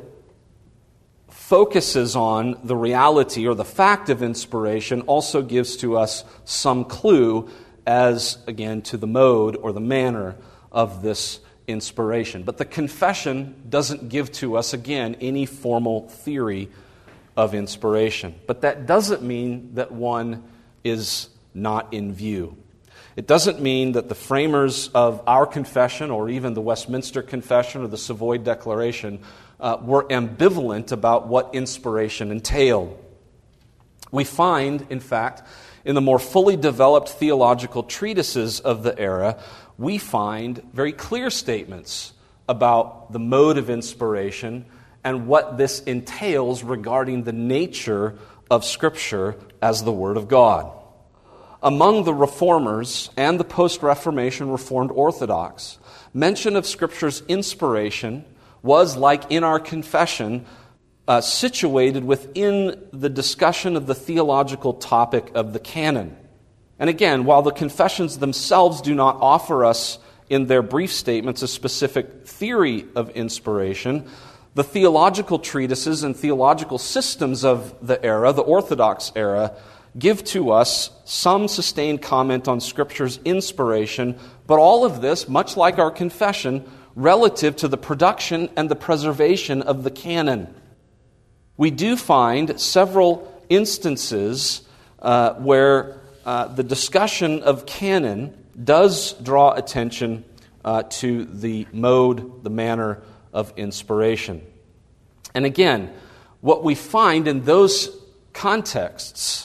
B: focuses on the reality or the fact of inspiration, also gives to us some clue as, again, to the mode or the manner of this inspiration. But the confession doesn't give to us, again, any formal theory of inspiration. But that doesn't mean that one is not in view. It doesn't mean that the framers of our confession, or even the Westminster Confession or the Savoy Declaration, were ambivalent about what inspiration entailed. We find, in fact, in the more fully developed theological treatises of the era, we find very clear statements about the mode of inspiration and what this entails regarding the nature of Scripture as the Word of God. Among the Reformers and the post-Reformation Reformed Orthodox, mention of Scripture's inspiration was, like in our confession, situated within the discussion of the theological topic of the canon. And again, while the confessions themselves do not offer us in their brief statements a specific theory of inspiration, the theological treatises and theological systems of the era, the Orthodox era, give to us some sustained comment on Scripture's inspiration, but all of this, much like our confession, relative to the production and the preservation of the canon. We do find several instances where the discussion of canon does draw attention to the mode, the manner of inspiration. And again, what we find in those contexts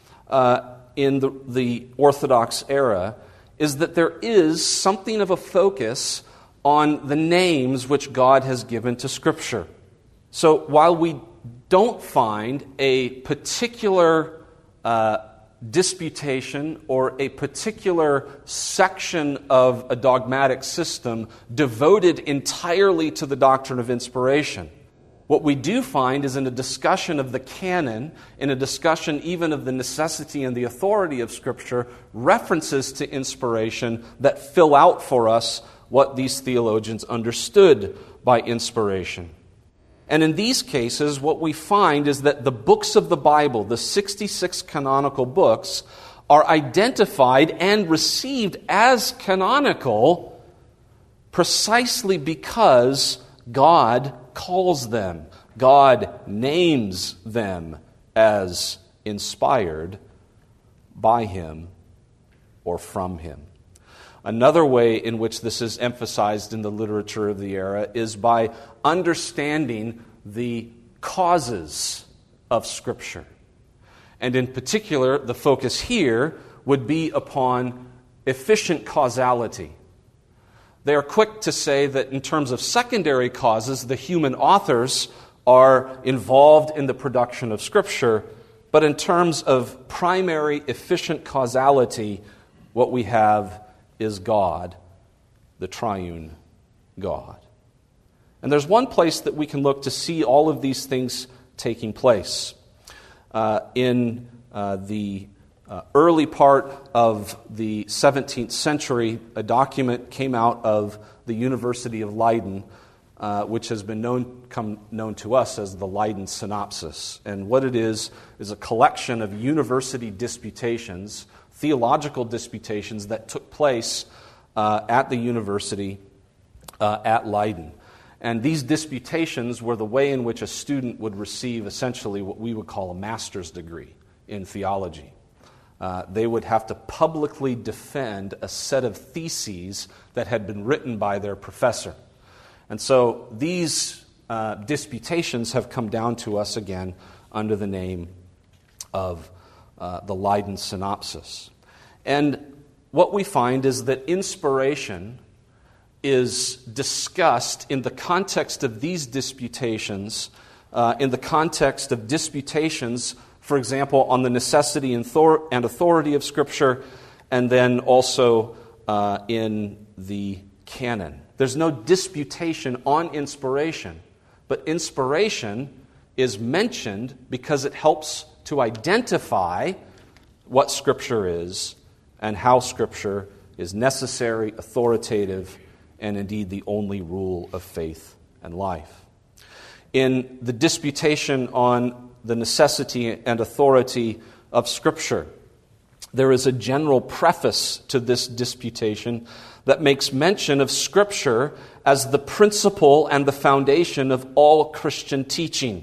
B: in the Orthodox era is that there is something of a focus on the names which God has given to Scripture. So while we don't find a particular disputation or a particular section of a dogmatic system devoted entirely to the doctrine of inspiration, what we do find is in a discussion of the canon, in a discussion even of the necessity and the authority of Scripture, references to inspiration that fill out for us what these theologians understood by inspiration. And in these cases, what we find is that the books of the Bible, the 66 canonical books, are identified and received as canonical precisely because God calls them, God names them as inspired by Him or from Him. Another way in which this is emphasized in the literature of the era is by understanding the causes of Scripture. And in particular, the focus here would be upon efficient causality. They are quick to say that in terms of secondary causes, the human authors are involved in the production of Scripture, but in terms of primary efficient causality, what we have is God, the triune God. And there's one place that we can look to see all of these things taking place. In the early part of the 17th century, a document came out of the University of Leiden, which has been known to us as the Leiden Synopsis. And what it is a collection of university disputations, theological disputations that took place at the university at Leiden. And these disputations were the way in which a student would receive essentially what we would call a master's degree in theology. They would have to publicly defend a set of theses that had been written by their professor. And so these disputations have come down to us again under the name of the Leiden Synopsis. And what we find is that inspiration is discussed in the context of these disputations, in the context of disputations, for example, on the necessity and authority of Scripture, and then also in the canon. There's no disputation on inspiration, but inspiration is mentioned because it helps to identify what Scripture is and how Scripture is necessary, authoritative, and indeed the only rule of faith and life. In the disputation on the necessity and authority of Scripture, there is a general preface to this disputation that makes mention of Scripture as the principle and the foundation of all Christian teaching.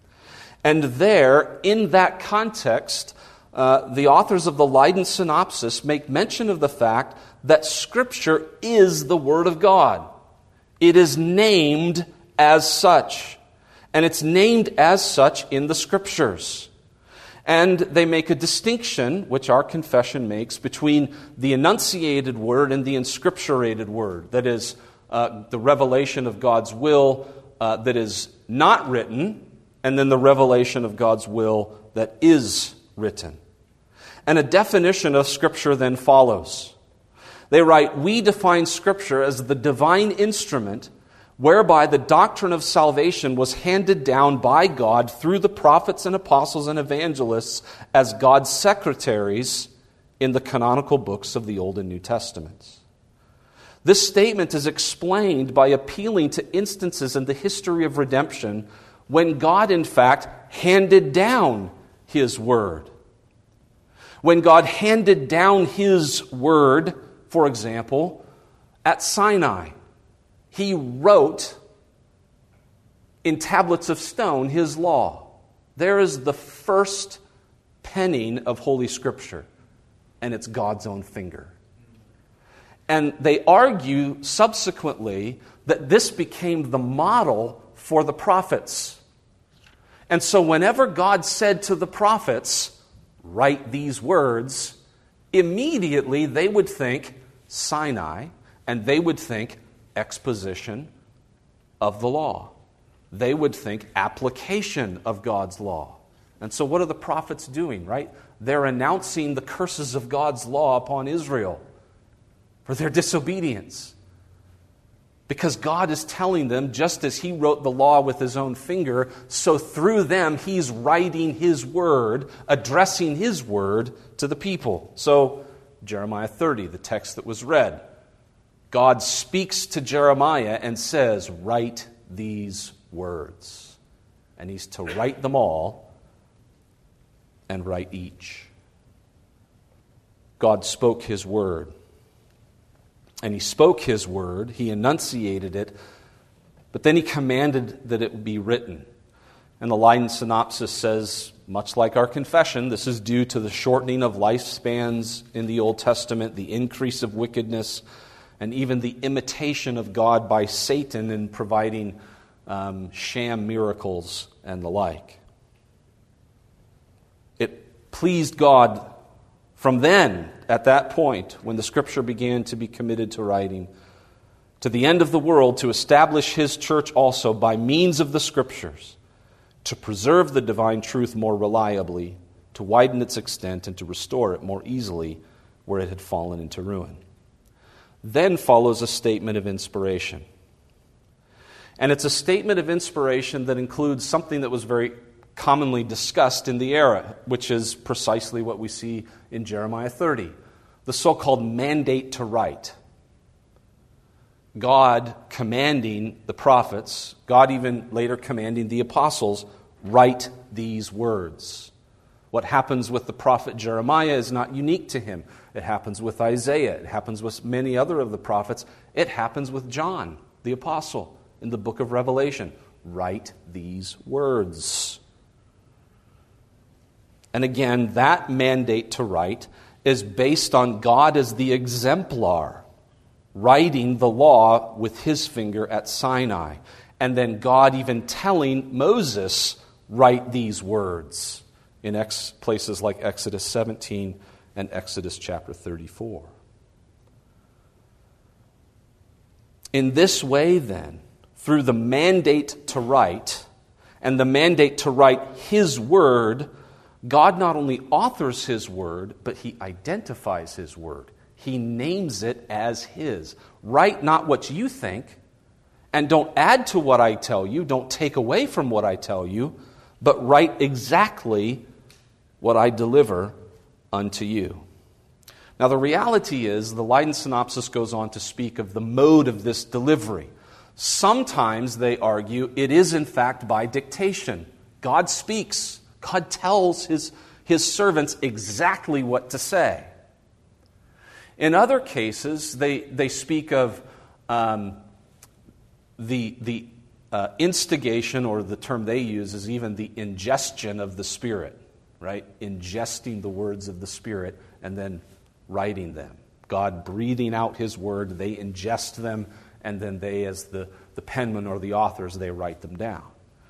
B: And there, in that context, the authors of the Leiden Synopsis make mention of the fact that Scripture is the Word of God. It is named as such, and it's named as such in the Scriptures. And they make a distinction, which our confession makes, between the enunciated Word and the inscripturated Word. That is, the revelation of God's will that is not written, and then the revelation of God's will that is written. And a definition of Scripture then follows. They write, "We define Scripture as the divine instrument whereby the doctrine of salvation was handed down by God through the prophets and apostles and evangelists as God's secretaries in the canonical books of the Old and New Testaments." This statement is explained by appealing to instances in the history of redemption when God, in fact, handed down His Word. When God handed down His Word, for example, at Sinai, He wrote in tablets of stone His law. There is the first penning of Holy Scripture, and it's God's own finger. And they argue subsequently that this became the model for the prophets. And so whenever God said to the prophets, "Write these words," immediately they would think Sinai, and they would think exposition of the law. They would think application of God's law. And so what are the prophets doing, right? They're announcing the curses of God's law upon Israel for their disobedience. Because God is telling them, just as He wrote the law with His own finger, so through them He's writing His word, addressing His word to the people. So Jeremiah 30, the text that was read, God speaks to Jeremiah and says, "Write these words." And He's to write them all and write each. God spoke His word. And He spoke His word, He enunciated it, but then He commanded that it be written. And the Leiden Synopsis says, much like our confession, this is due to the shortening of lifespans in the Old Testament, the increase of wickedness, and even the imitation of God by Satan in providing sham miracles and the like. It pleased God from then, at that point, when the Scripture began to be committed to writing, to the end of the world, to establish His church also by means of the Scriptures, to preserve the divine truth more reliably, to widen its extent, and to restore it more easily where it had fallen into ruin. Then follows a statement of inspiration. And it's a statement of inspiration that includes something that was very commonly discussed in the era, which is precisely what we see in Jeremiah 30, the so-called mandate to write. God commanding the prophets, God even later commanding the apostles, write these words. What happens with the prophet Jeremiah is not unique to him. It happens with Isaiah. It happens with many other of the prophets. It happens with John, the apostle, in the book of Revelation. Write these words. And again, that mandate to write is based on God as the exemplar, writing the law with His finger at Sinai. And then God even telling Moses, write these words in places like Exodus 17 and Exodus chapter 34. In this way, then, through the mandate to write and the mandate to write His Word, God not only authors His Word, but He identifies His Word. He names it as His. Write not what you think, and don't add to what I tell you, don't take away from what I tell you, but write exactly what I deliver unto you. Now the reality is, the Leiden Synopsis goes on to speak of the mode of this delivery. Sometimes, they argue, it is in fact by dictation. God speaks. God tells His servants exactly what to say. In other cases, they speak of the instigation, or the term they use is even the ingestion of the Spirit, right? Ingesting the words of the Spirit and then writing them. God breathing out His Word, they ingest them, and then they, as the penman or the authors, they write them down.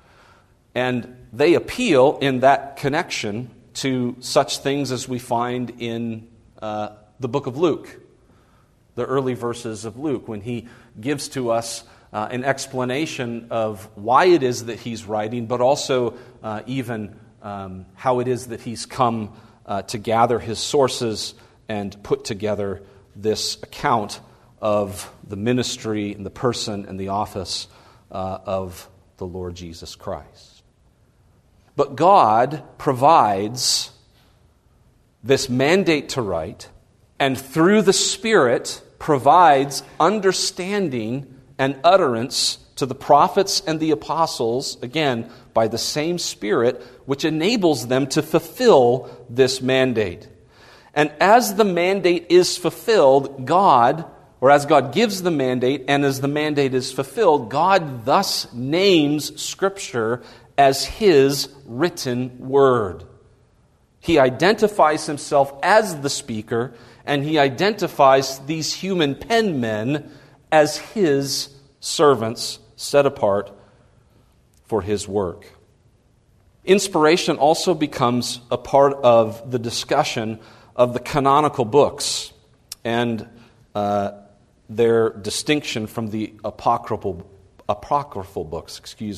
B: And they appeal in that connection to such things as we find in the book of Luke, the early verses of Luke, when he gives to us an explanation of why it is that he's writing, but also even how it is that he's come to gather his sources and put together this account of the ministry and the person and the office of the Lord Jesus Christ. But God provides this mandate to write, and through the Spirit provides understanding and utterance to the prophets and the apostles, again, by the same Spirit, which enables them to fulfill this mandate. And as the mandate is fulfilled, as God gives the mandate, and as the mandate is fulfilled, God thus names Scripture as His written Word. He identifies Himself as the speaker, and He identifies these human penmen as His servants set apart for His work. Inspiration also becomes a part of the discussion of the canonical books and their distinction from the apocryphal books.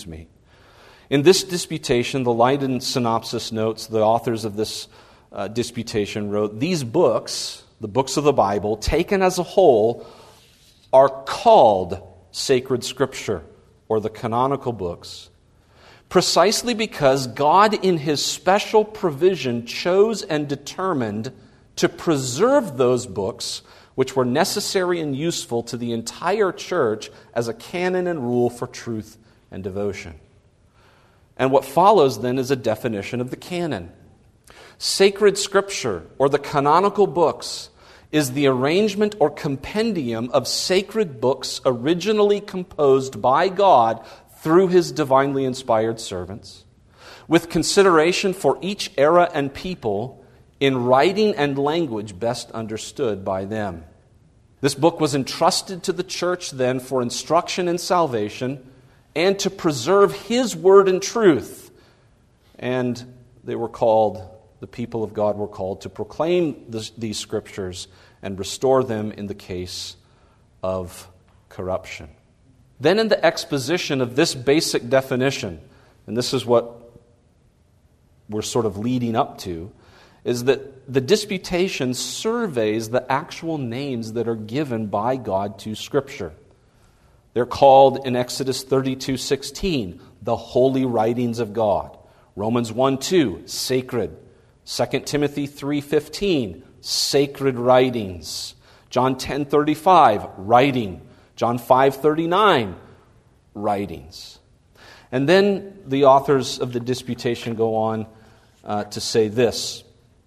B: In this disputation, the Leiden Synopsis notes, the authors of this disputation wrote, these books, the books of the Bible, taken as a whole, are called sacred Scripture, or the canonical books, precisely because God in His special provision chose and determined to preserve those books which were necessary and useful to the entire church as a canon and rule for truth and devotion. And what follows then is a definition of the canon. Sacred Scripture, or the canonical books, is the arrangement or compendium of sacred books originally composed by God through His divinely inspired servants, with consideration for each era and people in writing and language best understood by them. This book was entrusted to the church then for instruction in salvation and to preserve His word and truth. And they were called, the people of God were called to proclaim these Scriptures and restore them in the case of corruption. Then in the exposition of this basic definition, and this is what we're sort of leading up to, is that the disputation surveys the actual names that are given by God to Scripture. They're called in Exodus 32:16, the holy writings of God. Romans 1:2, sacred. 2 Timothy 3:15, sacred writings. John 10:35, writing. John 5:39, writings. And then the authors of the disputation go on to say this.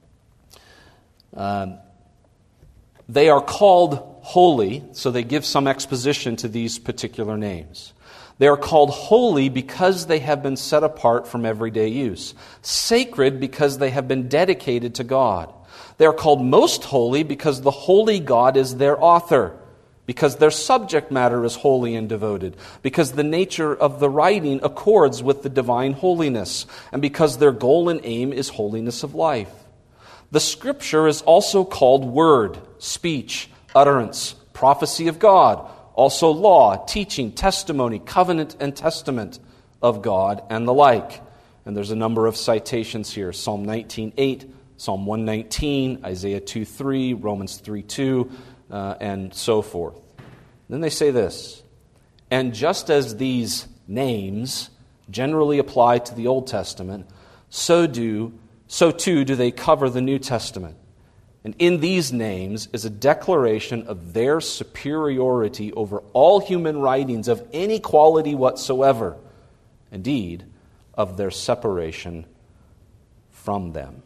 B: They are called holy, so they give some exposition to these particular names. They are called holy because they have been set apart from everyday use. Sacred because they have been dedicated to God. They are called most holy because the holy God is their author, because their subject matter is holy and devoted, because the nature of the writing accords with the divine holiness, and because their goal and aim is holiness of life. The Scripture is also called word, speech, utterance, prophecy of God, also law, teaching, testimony, covenant, and testament of God, and the like. And there's a number of citations here. Psalm 19:8, Psalm 119, Isaiah 2:3, Romans 3:2, and so forth. Then they say this, and just as these names generally apply to the Old Testament, so too do they cover the New Testament. And in these names is a declaration of their superiority over all human writings of any quality whatsoever, indeed, of their separation from them.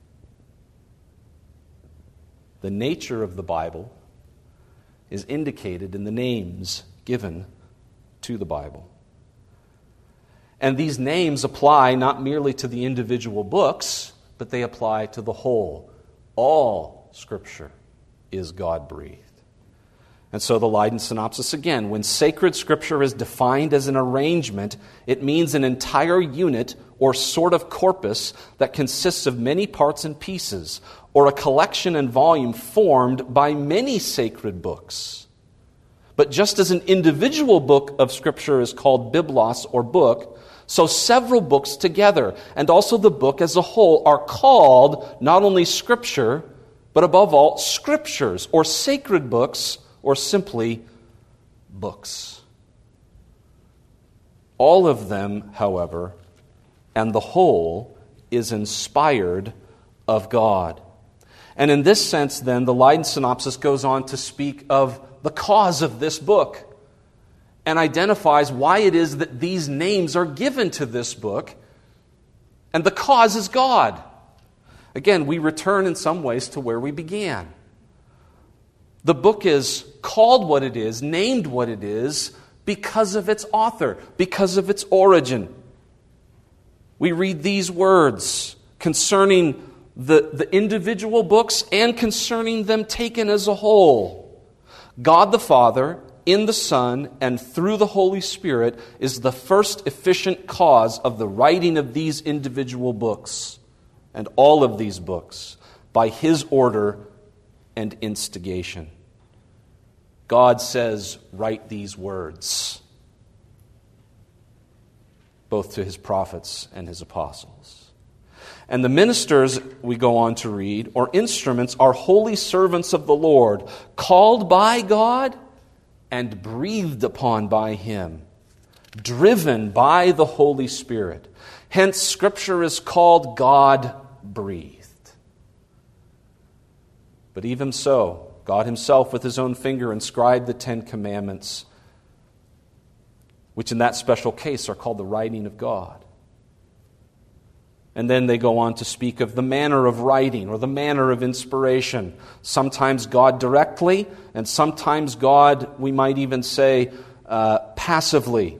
B: The nature of the Bible is indicated in the names given to the Bible. And these names apply not merely to the individual books, but they apply to the whole. All Scripture is God-breathed. And so the Leiden Synopsis again, when sacred Scripture is defined as an arrangement, it means an entire unit or sort of corpus that consists of many parts and pieces, or a collection and volume formed by many sacred books. But just as an individual book of Scripture is called biblos or book, so several books together, and also the book as a whole, are called not only Scripture, but above all, Scriptures, or sacred books, or simply books. All of them, however, and the whole, is inspired of God. And in this sense, then, the Leiden Synopsis goes on to speak of the cause of this book and identifies why it is that these names are given to this book, and the cause is God. Again, we return in some ways to where we began. The book is called what it is, named what it is, because of its author, because of its origin. We read these words concerning the individual books and concerning them taken as a whole. God the Father, in the Son, and through the Holy Spirit, is the first efficient cause of the writing of these individual books, and all of these books, by His order and instigation. God says, write these words, both to His prophets and His apostles. And the ministers, we go on to read, or instruments, are holy servants of the Lord, called by God and breathed upon by Him, driven by the Holy Spirit. Hence, Scripture is called God-breathed. But even so, God Himself with His own finger inscribed the 10 Commandments, which in that special case are called the writing of God. And then they go on to speak of the manner of writing or the manner of inspiration. Sometimes God directly, and sometimes God, we might even say, passively,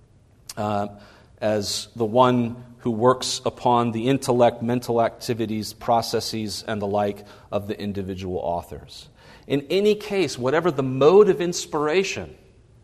B: as the one who works upon the intellect, mental activities, processes, and the like of the individual authors. In any case, whatever the mode of inspiration,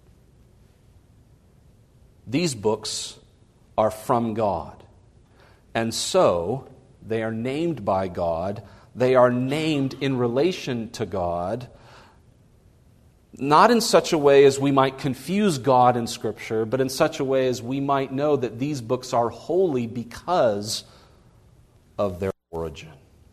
B: these books are from God. And so, they are named by God. They are named in relation to God, not in such a way as we might confuse God in Scripture, but in such a way as we might know that these books are holy because of their origin.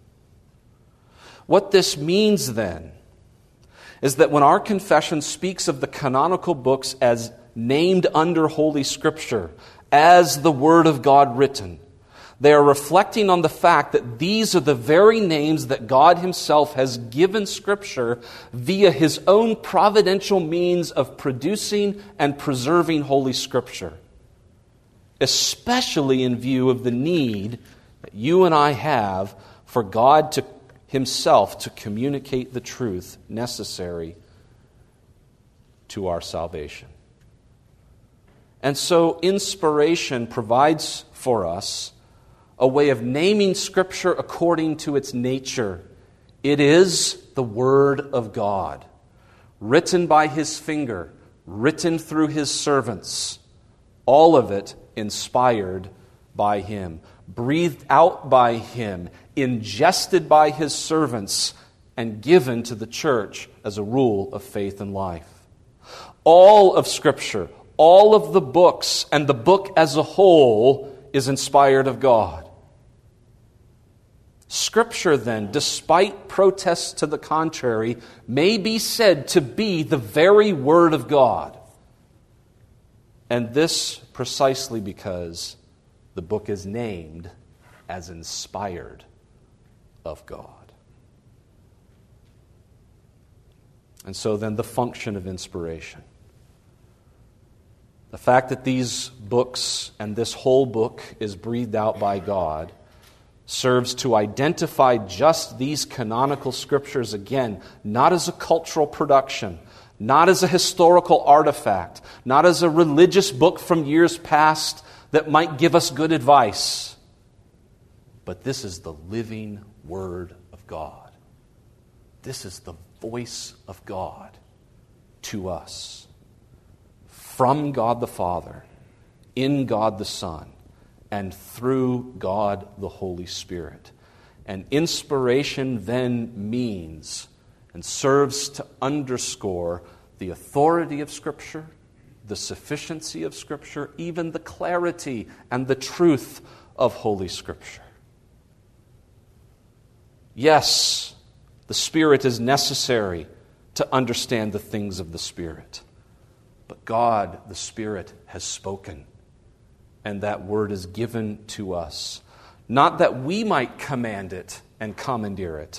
B: What this means, then, is that when our confession speaks of the canonical books as named under Holy Scripture, as the Word of God written, they are reflecting on the fact that these are the very names that God Himself has given Scripture via His own providential means of producing and preserving Holy Scripture, especially in view of the need that you and I have for God Himself to communicate the truth necessary to our salvation. And so inspiration provides for us a way of naming Scripture according to its nature. It is the Word of God, written by His finger, written through His servants, all of it inspired by Him, breathed out by Him, ingested by His servants, and given to the church as a rule of faith and life. All of Scripture, all of the books, and the book as a whole is inspired of God. Scripture, then, despite protests to the contrary, may be said to be the very Word of God. And this precisely because the book is named as inspired of God. And so then the function of inspiration. The fact that these books and this whole book is breathed out by God serves to identify just these canonical scriptures again, not as a cultural production, not as a historical artifact, not as a religious book from years past that might give us good advice, but this is the living Word of God. This is the voice of God to us, from God the Father, in God the Son, and through God the Holy Spirit. And inspiration then means and serves to underscore the authority of Scripture, the sufficiency of Scripture, even the clarity and the truth of Holy Scripture. Yes, the Spirit is necessary to understand the things of the Spirit. But God, the Spirit, has spoken, and that word is given to us, not that we might command it and commandeer it,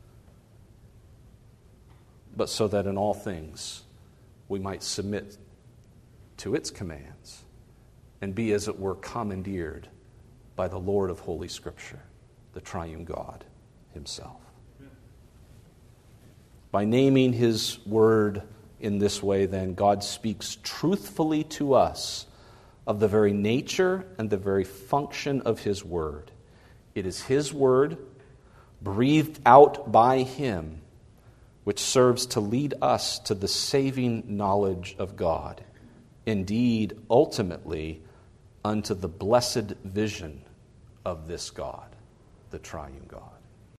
B: but so that in all things we might submit to its commands and be, as it were, commandeered by the Lord of Holy Scripture, the triune God Himself. By naming His word in this way, then, God speaks truthfully to us of the very nature and the very function of His word. It is His word, breathed out by Him, which serves to lead us to the saving knowledge of God. Indeed, ultimately, unto the blessed vision of this God, the triune God.